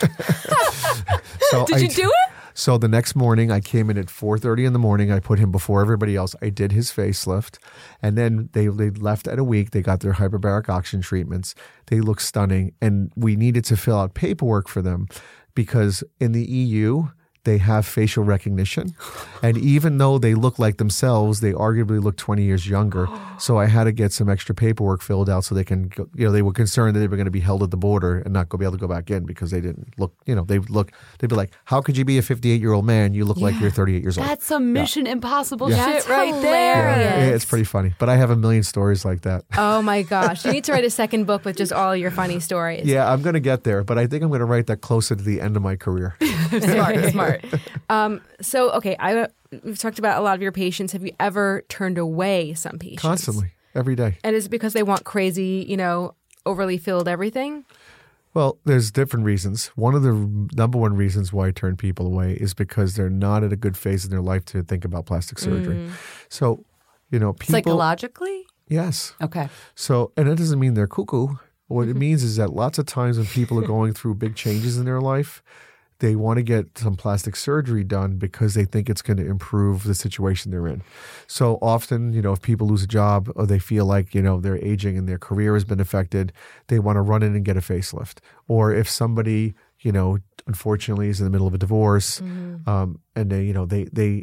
B: Did you do it?
C: So the next morning, I came in at 4:30 in the morning. I put him before everybody else. I did his facelift. And then they left at a week. They got their hyperbaric oxygen treatments. They look stunning. And we needed to fill out paperwork for them because in the EU, they have facial recognition. And even though they look like themselves, they arguably look 20 years younger. So I had to get some extra paperwork filled out so they can, you know, they were concerned that they were going to be held at the border and not be able to go back in because they didn't look, you know, they'd be like, how could you be a 58-year-old man? You look like you're 38 years old.
B: That's some Mission Impossible
C: Yeah.
B: shit
H: That's
B: right there.
C: Yeah, it's pretty funny. But I have a million stories like that.
H: Oh my gosh. You need to write a second book with just all your funny stories.
C: Yeah, I'm going to get there, but I think I'm going to write that closer to the end of my career.
H: Smart. So, okay, we've talked about a lot of your patients. Have you ever turned away some patients?
C: Constantly, every day.
H: And is it because they want crazy, you know, overly filled everything?
C: Well, there's different reasons. One of the number one reasons why I turn people away is because they're not at a good phase in their life to think about plastic surgery. So, you know, people...
B: Psychologically?
C: Yes.
B: Okay.
C: So, and that doesn't mean they're cuckoo. What it means is that lots of times when people are going through big changes in their life, they want to get some plastic surgery done because they think it's going to improve the situation they're in. So often, you know, if people lose a job or they feel like, you know, they're aging and their career has been affected, they want to run in and get a facelift. Or if somebody, you know, unfortunately is in the middle of a divorce, and they, you know, they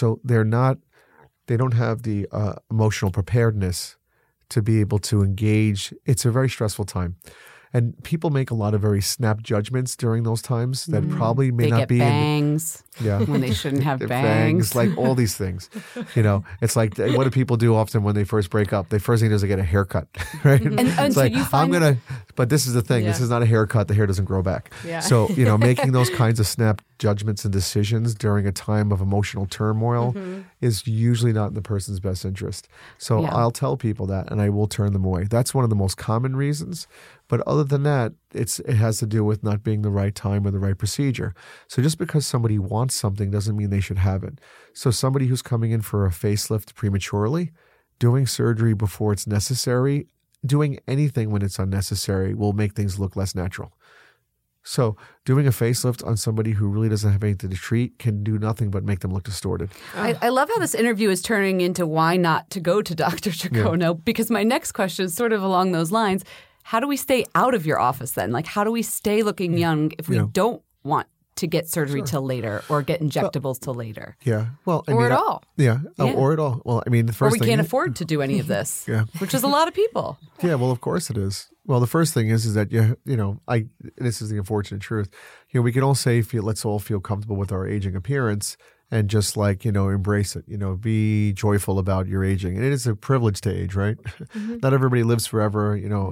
C: don't have the emotional preparedness to be able to engage. It's a very stressful time. And people make a lot of very snap judgments during those times that probably may
B: They
C: not
B: get
C: be
B: bangs when they shouldn't have bangs.
C: like all these things. You know, it's like, what do people do often when they first break up? The first thing is they get a haircut, right?
B: And
C: It's
B: so
C: like,
B: you find
C: but this is the thing. This is not a haircut. The hair doesn't grow back.
H: Yeah.
C: So, you know, making those kinds of snap judgments and decisions during a time of emotional turmoil is usually not in the person's best interest. So I'll tell people that and I will turn them away. That's one of the most common reasons. But other than that, it has to do with not being the right time or the right procedure. So just because somebody wants something doesn't mean they should have it. So somebody who's coming in for a facelift prematurely, doing surgery before it's necessary, doing anything when it's unnecessary will make things look less natural. So doing a facelift on somebody who really doesn't have anything to treat can do nothing but make them look distorted.
B: I love how this interview is turning into why not to go to Dr. Chacono, because my next question is sort of along those lines. How do we stay out of your office then? Like, how do we stay looking young if we don't want to get surgery till later or get injectables till later?
C: Yeah. Well,
H: Or at all.
C: Yeah. Or at all. Well, I mean, the first
B: Or we
C: thing...
B: can't afford to do any of this,
C: Yeah.
B: which is a lot of people.
C: Yeah, well, of course it is. Well, the first thing is that, this is the unfortunate truth. You know, we can all say, let's all feel comfortable with our aging appearance. and just like, embrace it, be joyful about your aging. And it is a privilege to age, right? Mm-hmm. Not everybody lives forever.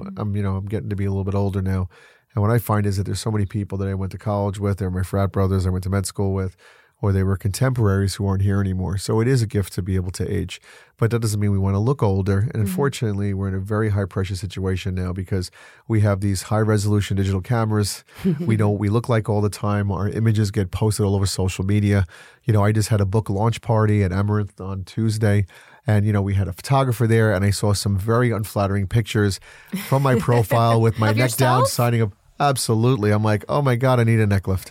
C: I'm getting to be a little bit older now. And what I find is that there's so many people that I went to college with, they're my frat brothers I went to med school with, or they were contemporaries who aren't here anymore. So it is a gift to be able to age. But that doesn't mean we want to look older. And unfortunately, we're in a very high-pressure situation now because we have these high-resolution digital cameras. We know what we look like all the time. Our images get posted all over social media. I just had a book launch party at Amaranth on Tuesday. And, we had a photographer there, and I saw some very unflattering pictures from my profile with my neck down, signing up. Absolutely. I'm like, oh my God, I need a neck lift.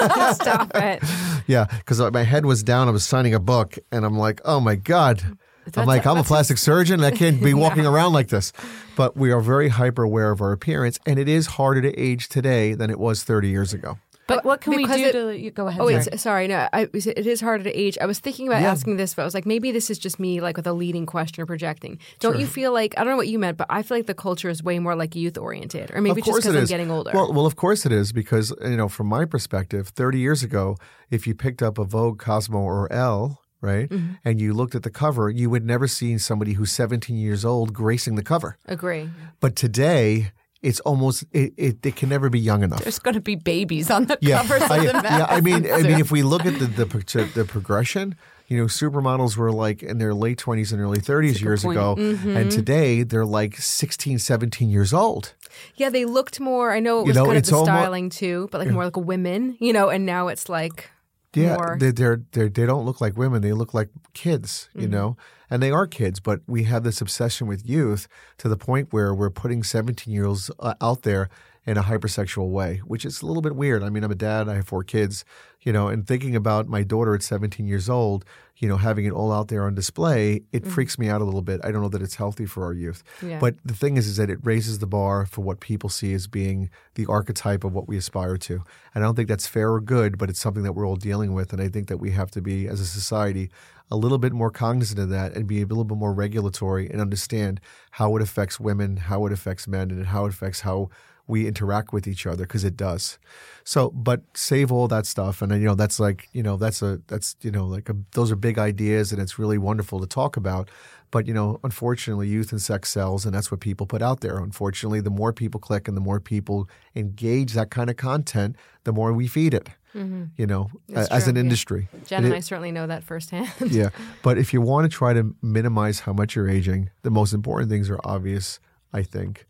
H: Stop it.
C: Yeah, because my head was down. I was signing a book, and I'm like, oh my God. I'm a plastic surgeon. I can't be walking around like this. But we are very hyper aware of our appearance, and it is harder to age today than it was 30 years ago.
B: But what can we do to go ahead?
H: Oh, sorry. No, it is harder to age. I was thinking about asking this, but I was like, maybe this is just me, like with a leading question or projecting. Don't you feel like, I don't know what you meant, but I feel like the culture is way more like youth oriented, or maybe just because I'm getting older.
C: Well, of course it is, because from my perspective, 30 years ago, if you picked up a Vogue, Cosmo, or Elle, right, and you looked at the cover, you would never see somebody who's 17 years old gracing the cover.
H: Agree.
C: But today, it's almost it can never be young enough.
B: There's going to be babies on the covers of the magazine.
C: Yeah, I mean, if we look at the progression, supermodels were like in their late 20s and early 30s years ago, and today they're like 16, 17 years old.
H: Yeah, they looked more. I know it was kind of the styling too, but like more like a women, and now it's like.
C: Yeah, they don't look like women. They look like kids, and they are kids. But we have this obsession with youth to the point where we're putting 17-year-olds out there in a hypersexual way, which is a little bit weird. I mean, I'm a dad. I have 4 kids, and thinking about my daughter at 17 years old, having it all out there on display, it freaks me out a little bit. I don't know that it's healthy for our youth. Yeah. But the thing is that it raises the bar for what people see as being the archetype of what we aspire to. And I don't think that's fair or good, but it's something that we're all dealing with. And I think that we have to be, as a society, a little bit more cognizant of that and be a little bit more regulatory and understand how it affects women, how it affects men, and how it affects how we interact with each other, because it does. So, but save all that stuff, and those are big ideas, and it's really wonderful to talk about. But unfortunately, youth and sex sells, and that's what people put out there. Unfortunately, the more people click and the more people engage that kind of content, the more we feed it. As an industry.
H: Jen and I certainly know that firsthand.
C: Yeah, but if you want to try to minimize how much you're aging, the most important things are obvious, I think.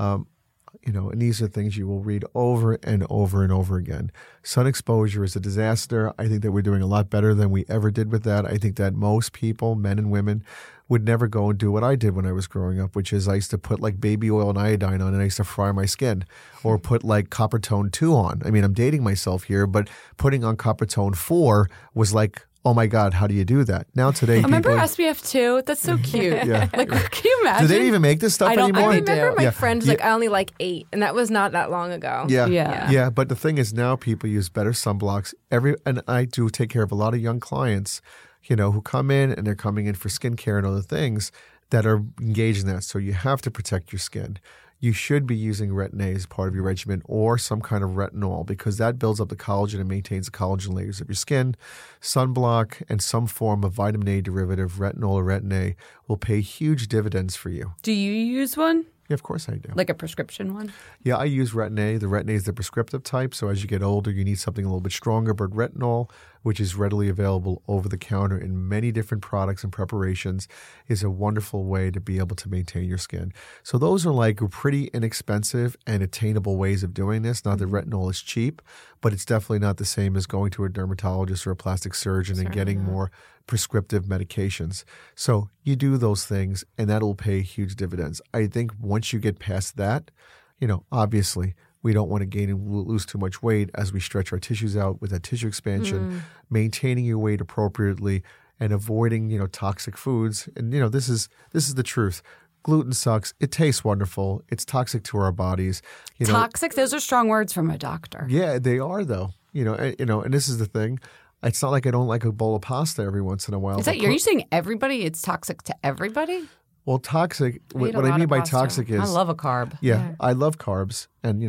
C: And these are things you will read over and over and over again. Sun exposure is a disaster. I think that we're doing a lot better than we ever did with that. I think that most people, men and women, would never go and do what I did when I was growing up, which is I used to put like baby oil and iodine on, and I used to fry my skin, or put like Coppertone 2 on. I mean, I'm dating myself here, but putting on Coppertone 4 was like, oh my God, how do you do that? Now today,
B: remember SPF 2? That's so cute.
C: Yeah.
B: Like, can you imagine?
C: Do they even make this stuff anymore?
H: I remember my friend was like, I only like 8, and that was not that long ago.
C: Yeah. But the thing is, now people use better sunblocks. And I do take care of a lot of young clients, who come in and they're coming in for skincare and other things that are engaged in that. So you have to protect your skin. You should be using Retin-A as part of your regimen, or some kind of retinol, because that builds up the collagen and maintains the collagen layers of your skin. Sunblock and some form of vitamin A derivative, retinol or Retin-A, will pay huge dividends for you.
B: Do you use one?
C: Yeah, of course I do.
B: Like a prescription one?
C: Yeah, I use Retin-A. The Retin-A is the prescriptive type, so as you get older, you need something a little bit stronger. But retinol, which is readily available over the counter in many different products and preparations, is a wonderful way to be able to maintain your skin. So those are like pretty inexpensive and attainable ways of doing this. Not that retinol is cheap, but it's definitely not the same as going to a dermatologist or a plastic surgeon and getting more prescriptive medications. So you do those things, and that'll pay huge dividends. I think once you get past that, obviously we don't want to gain and lose too much weight as we stretch our tissues out with that tissue expansion, maintaining your weight appropriately and avoiding, toxic foods. And, this is the truth. Gluten sucks. It tastes wonderful. It's toxic to our bodies.
B: Toxic? Those are strong words from a doctor.
C: Yeah, they are though. And this is the thing. It's not like I don't like a bowl of pasta every once in a while.
B: Are you saying everybody? It's toxic to everybody?
C: Well, toxic. What I mean by toxic is
B: I love a carb.
C: Yeah, I love carbs, and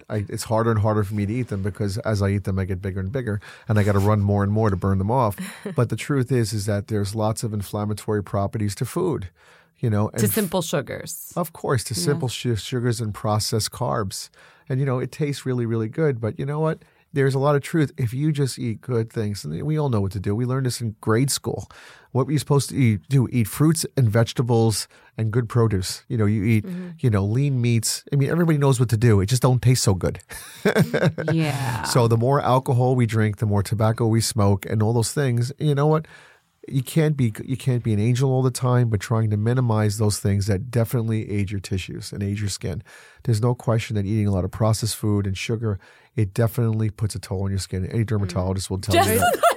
C: it's harder and harder for me to eat them because as I eat them, I get bigger and bigger, and I got to run more and more to burn them off. But the truth is that there's lots of inflammatory properties to food. And
B: to simple sugars.
C: Of course, to simple sugars and processed carbs. And, it tastes really, really good. But you know what? There's a lot of truth. If you just eat good things, and we all know what to do. We learned this in grade school. What were you supposed to do? Eat fruits and vegetables and good produce. You eat, lean meats. I mean, everybody knows what to do. It just don't taste so good.
B: Yeah.
C: So the more alcohol we drink, the more tobacco we smoke and all those things, you know what? You can't be an angel all the time, but trying to minimize those things that definitely age your tissues and age your skin. There's no question that eating a lot of processed food and sugar, it definitely puts a toll on your skin. Any dermatologist will tell you that.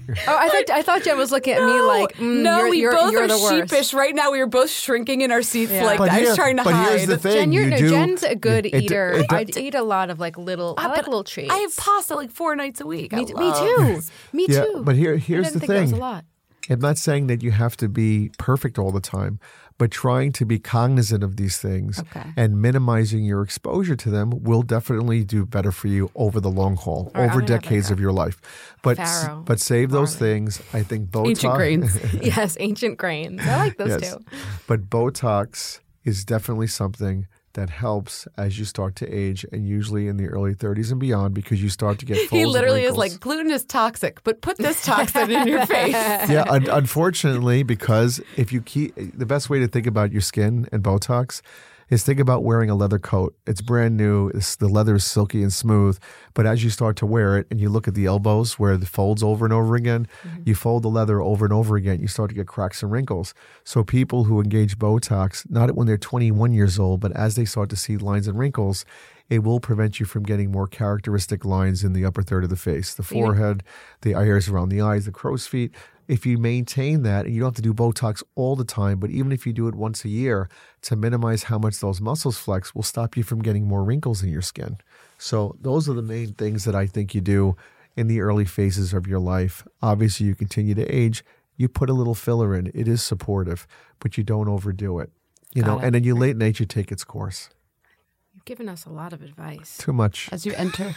H: I thought Jen was looking at me like,
B: we
H: you're
B: both
H: you're
B: are
H: the worst.
B: sheepish right now. We were both shrinking in our seats like
C: But
B: I was trying to hide.
C: Here's the thing.
H: Jen's a good eater.
C: I
H: I eat a lot of I like little treats.
B: I have pasta like 4 nights a week.
H: Me too. Me too.
C: But here's
H: I didn't
C: the
H: think that was
C: thing.
H: a lot.
C: I'm not saying that you have to be perfect all the time, but trying to be cognizant of these things and minimizing your exposure to them will definitely do better for you over the long haul, over decades of your life. But save those things. I think Botox.
B: Ancient grains.
H: Yes, ancient grains. I like those too.
C: But Botox is definitely something that helps as you start to age, and usually in the early 30s and beyond, because you start to get folds
B: He literally
C: and
B: is
C: wrinkles.
B: like, gluten is toxic, but put this toxin in your face.
C: Yeah, unfortunately, because if you keep the best way to think about your skin and Botox is think about wearing a leather coat. It's brand new. The leather is silky and smooth. But as you start to wear it and you look at the elbows where it folds over and over again, you fold the leather over and over again, you start to get cracks and wrinkles. So people who engage Botox, not when they're 21 years old, but as they start to see lines and wrinkles, it will prevent you from getting more characteristic lines in the upper third of the face, the forehead, the hairs around the eyes, the crow's feet. If you maintain that, and you don't have to do Botox all the time, but even if you do it once a year to minimize how much those muscles flex, will stop you from getting more wrinkles in your skin. So those are the main things that I think you do in the early phases of your life. Obviously, you continue to age. You put a little filler in. It is supportive, but you don't overdo it. And then you late nature take its course.
H: You've given us a lot of advice.
C: Too much.
B: As you enter.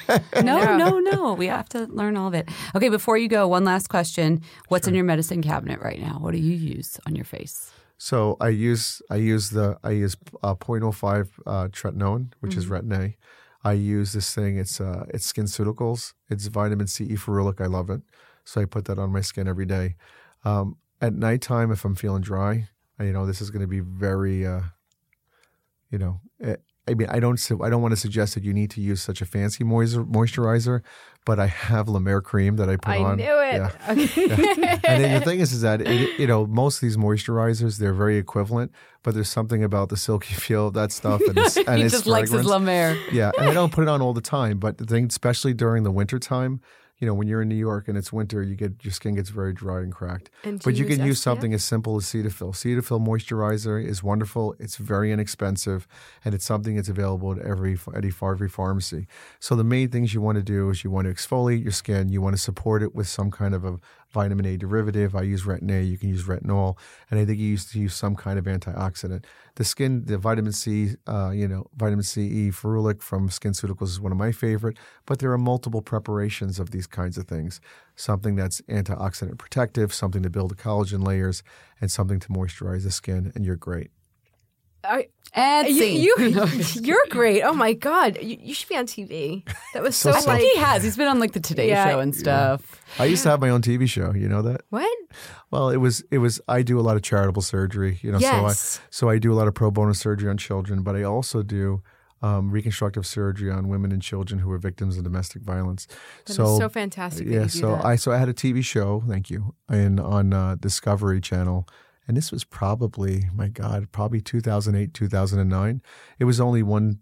B: No. We have to learn all of it. Okay, before you go, one last question. What's in your medicine cabinet right now? What do you use on your face?
C: So I use 0.05 tretinoin, which is Retin-A. I use this thing. It's SkinCeuticals. It's vitamin C, ferulic. I love it. So I put that on my skin every day. At nighttime, if I'm feeling dry, this is going to be very, I don't want to suggest that you need to use such a fancy moisturizer, but I have La Mer cream that I put on.
H: I knew it.
C: Yeah. Okay. Yeah. And then the thing is that most of these moisturizers, they're very equivalent, but there's something about the silky feel of that stuff and its
B: He just likes his La Mer.
C: Yeah, and I don't put it on all the time, but the thing, especially during the winter time, when you're in New York and it's winter, your skin gets very dry and cracked. But you can use something as simple as Cetaphil. Cetaphil moisturizer is wonderful. It's very inexpensive, and it's something that's available at every pharmacy. So the main things you want to do is you want to exfoliate your skin. You want to support it with some kind of a vitamin A derivative. I use Retin-A. You can use retinol, and I think you used to use some kind of antioxidant. The vitamin C, vitamin C, E, ferulic from SkinCeuticals is one of my favorite, but there are multiple preparations of these kinds of things. Something that's antioxidant protective, something to build the collagen layers, and something to moisturize the skin, and you're great.
H: You're great. Oh my God, you should be on TV. That was so.
B: I think he has. He's been on like the Today Show and stuff.
C: Yeah. I used to have my own TV show. You know that?
H: What?
C: Well, it was. I do a lot of charitable surgery.
H: Yes.
C: So I do a lot of pro bono surgery on children, but I also do reconstructive surgery on women and children who are victims of domestic violence.
H: That is so fantastic.
C: Yeah.
H: That you do that.
C: I had a TV show. Thank you. On Discovery Channel. And this was probably 2008, 2009. It was only one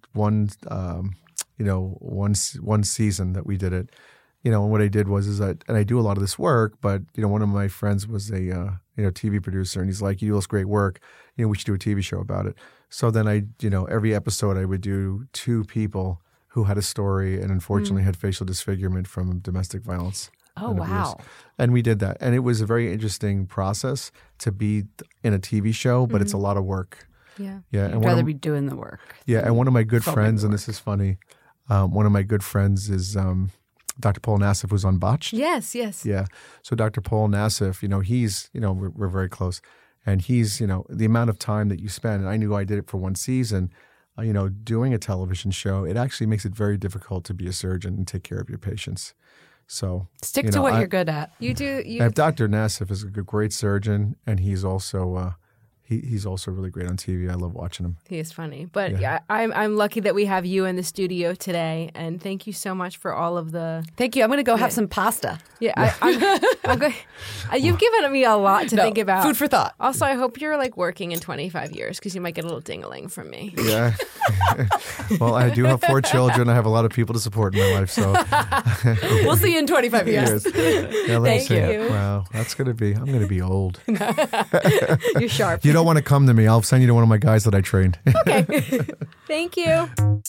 C: season that we did it. And what I did was and I do a lot of this work, but one of my friends was a TV producer, and he's like, "You do this great work. We should do a TV show about it." So then every episode I would do 2 people who had a story and unfortunately had facial disfigurement from domestic violence.
B: Oh, wow.
C: And we did that. And it was a very interesting process to be in a TV show, but it's a lot of work.
H: Yeah.
C: Yeah.
B: I'd rather be doing the work.
C: Yeah. And one of my good friends, and this is funny, One of my good friends is Dr. Paul Nassif, who's on Botched.
H: Yes.
C: Yeah. So Dr. Paul Nassif, he's, we're very close. And he's, the amount of time that you spend, and I knew I did it for one season, doing a television show, it actually makes it very difficult to be a surgeon and take care of your patients. So
B: stick to what you're good at.
H: You do.
C: Dr. Nassif is a great surgeon, and he's also he's also really great on TV. I love watching him.
H: He is funny, but I'm lucky that we have you in the studio today, and thank you so much for all of the.
B: Thank you. I'm going to go have some pasta.
H: Yeah, I'm going. You've given me a lot to think about.
B: Food for thought.
H: Also, I hope you're working in 25 years because you might get a little ding-a-ling from me.
C: Yeah. Well, I do have 4 children. I have a lot of people to support in my life, so
B: we'll see you in 25 years.
C: Yeah,
H: Thank you.
C: Wow, I'm going to be old.
H: You're sharp.
C: You don't want to come to me. I'll send you to one of my guys that I trained.
H: Okay. Thank you.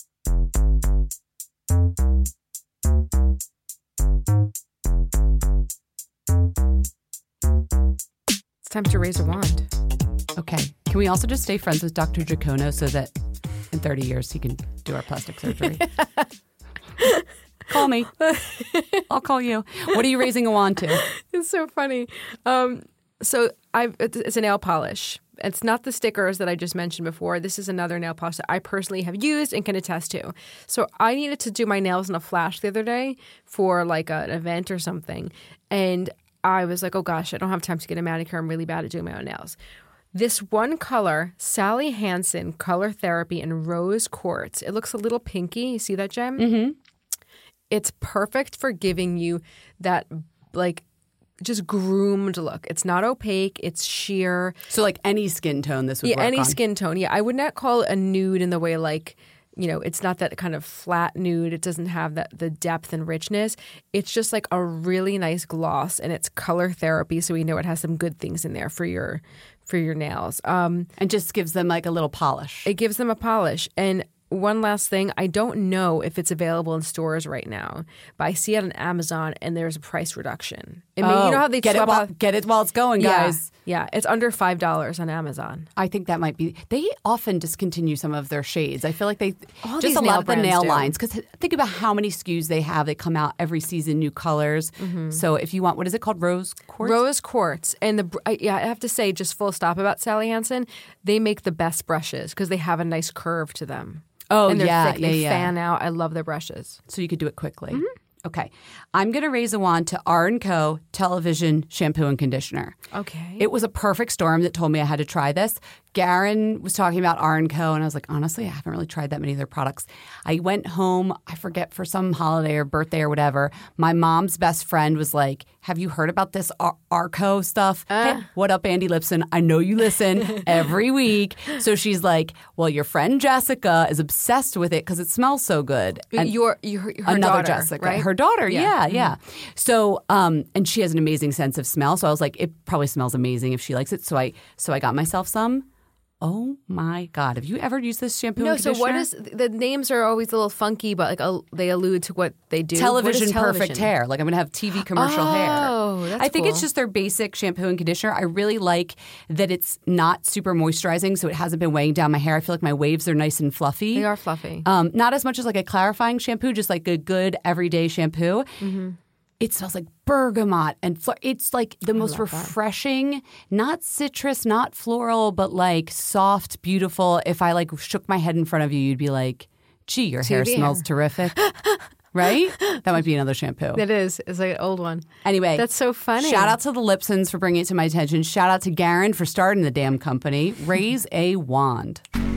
H: It's time to raise a wand.
B: Okay. Can we also just stay friends with Dr. Giacono so that in 30 years he can do our plastic surgery? Call me. I'll call you. What are you raising a wand to?
H: It's so funny. It's a nail polish. It's not the stickers that I just mentioned before. This is another nail polish that I personally have used and can attest to. So I needed to do my nails in a flash the other day for an event or something. And I was like, oh gosh, I don't have time to get a manicure. I'm really bad at doing my own nails. This one color, Sally Hansen Color Therapy in Rose Quartz. It looks a little pinky. You see that, Jem? Mm-hmm. It's perfect for giving you that just groomed look. It's not opaque. It's sheer.
B: So any skin tone this would work on?
H: Yeah, any skin tone. Yeah, I would not call it a nude in the way it's not that kind of flat nude. It doesn't have the depth and richness. It's just a really nice gloss, and it's color therapy, so we know it has some good things in there for your nails.
B: And just gives them a little polish.
H: It gives them a polish. And one last thing, I don't know if it's available in stores right now, but I see it on Amazon and there's a price reduction. You know how they
B: get it while it's going, guys.
H: Yeah, it's under $5 on Amazon.
B: I think that might be. They often discontinue some of their shades. I feel like they
H: all
B: just
H: these
B: a lot of the nail
H: do.
B: lines. Because think about how many SKUs they have. They come out every season, new colors. Mm-hmm. So if you want, what is it called? Rose Quartz.
H: Rose Quartz, and I have to say, just full stop about Sally Hansen. They make the best brushes because they have a nice curve to them.
B: Oh,
H: and they're
B: yeah,
H: thick. They fan out. I love their brushes.
B: So you could do it quickly. Mm-hmm. Okay. I'm going to raise a wand to R&Co Television Shampoo and Conditioner.
H: Okay.
B: It was a perfect storm that told me I had to try this. Garen was talking about R&Co, and I was like, honestly, I haven't really tried that many of their products. I went home, I forget, for some holiday or birthday or whatever. My mom's best friend was like, have you heard about this R&Co stuff? Hey, what up, Andy Lipson? I know you listen every week. So she's like, well, your friend Jessica is obsessed with it because it smells so good.
H: And her
B: another
H: daughter,
B: Jessica,
H: right?
B: Her daughter, yeah.
H: Mm-hmm.
B: So, and she has an amazing sense of smell. So I was like, it probably smells amazing if she likes it. So I got myself some. Oh my God. Have you ever used this shampoo and conditioner?
H: So what is, the names are always a little funky, but they allude to what they do.
B: Television perfect hair. I'm going to have TV commercial hair.
H: Oh, that's
B: I think
H: cool.
B: it's just their basic shampoo and conditioner. I really like that it's not super moisturizing, so it hasn't been weighing down my hair. I feel like my waves are nice and fluffy.
H: They are fluffy.
B: Not as much as a clarifying shampoo, just a good everyday shampoo. Mm-hmm. It smells like bergamot and it's the most refreshing, not citrus, not floral, but soft, beautiful. If I shook my head in front of you, you'd be like, gee, your hair smells terrific. Right? That might be another shampoo.
H: It is. It's an old one.
B: Anyway.
H: That's so funny.
B: Shout out to the Lipsons for bringing it to my attention. Shout out to Garen for starting the damn company. Raise a wand.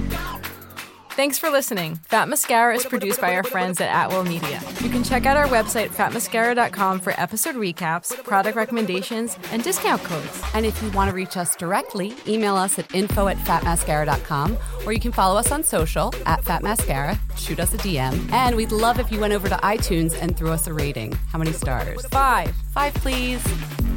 H: Thanks for listening. Fat Mascara is produced by our friends at Atwell Media. You can check out our website, fatmascara.com, for episode recaps, product recommendations, and discount codes.
B: And if you want to reach us directly, email us at info@fatmascara.com, or you can follow us on social @fatmascara. Shoot us a DM. And we'd love if you went over to iTunes and threw us a rating. How many stars?
H: 5.
B: 5, please.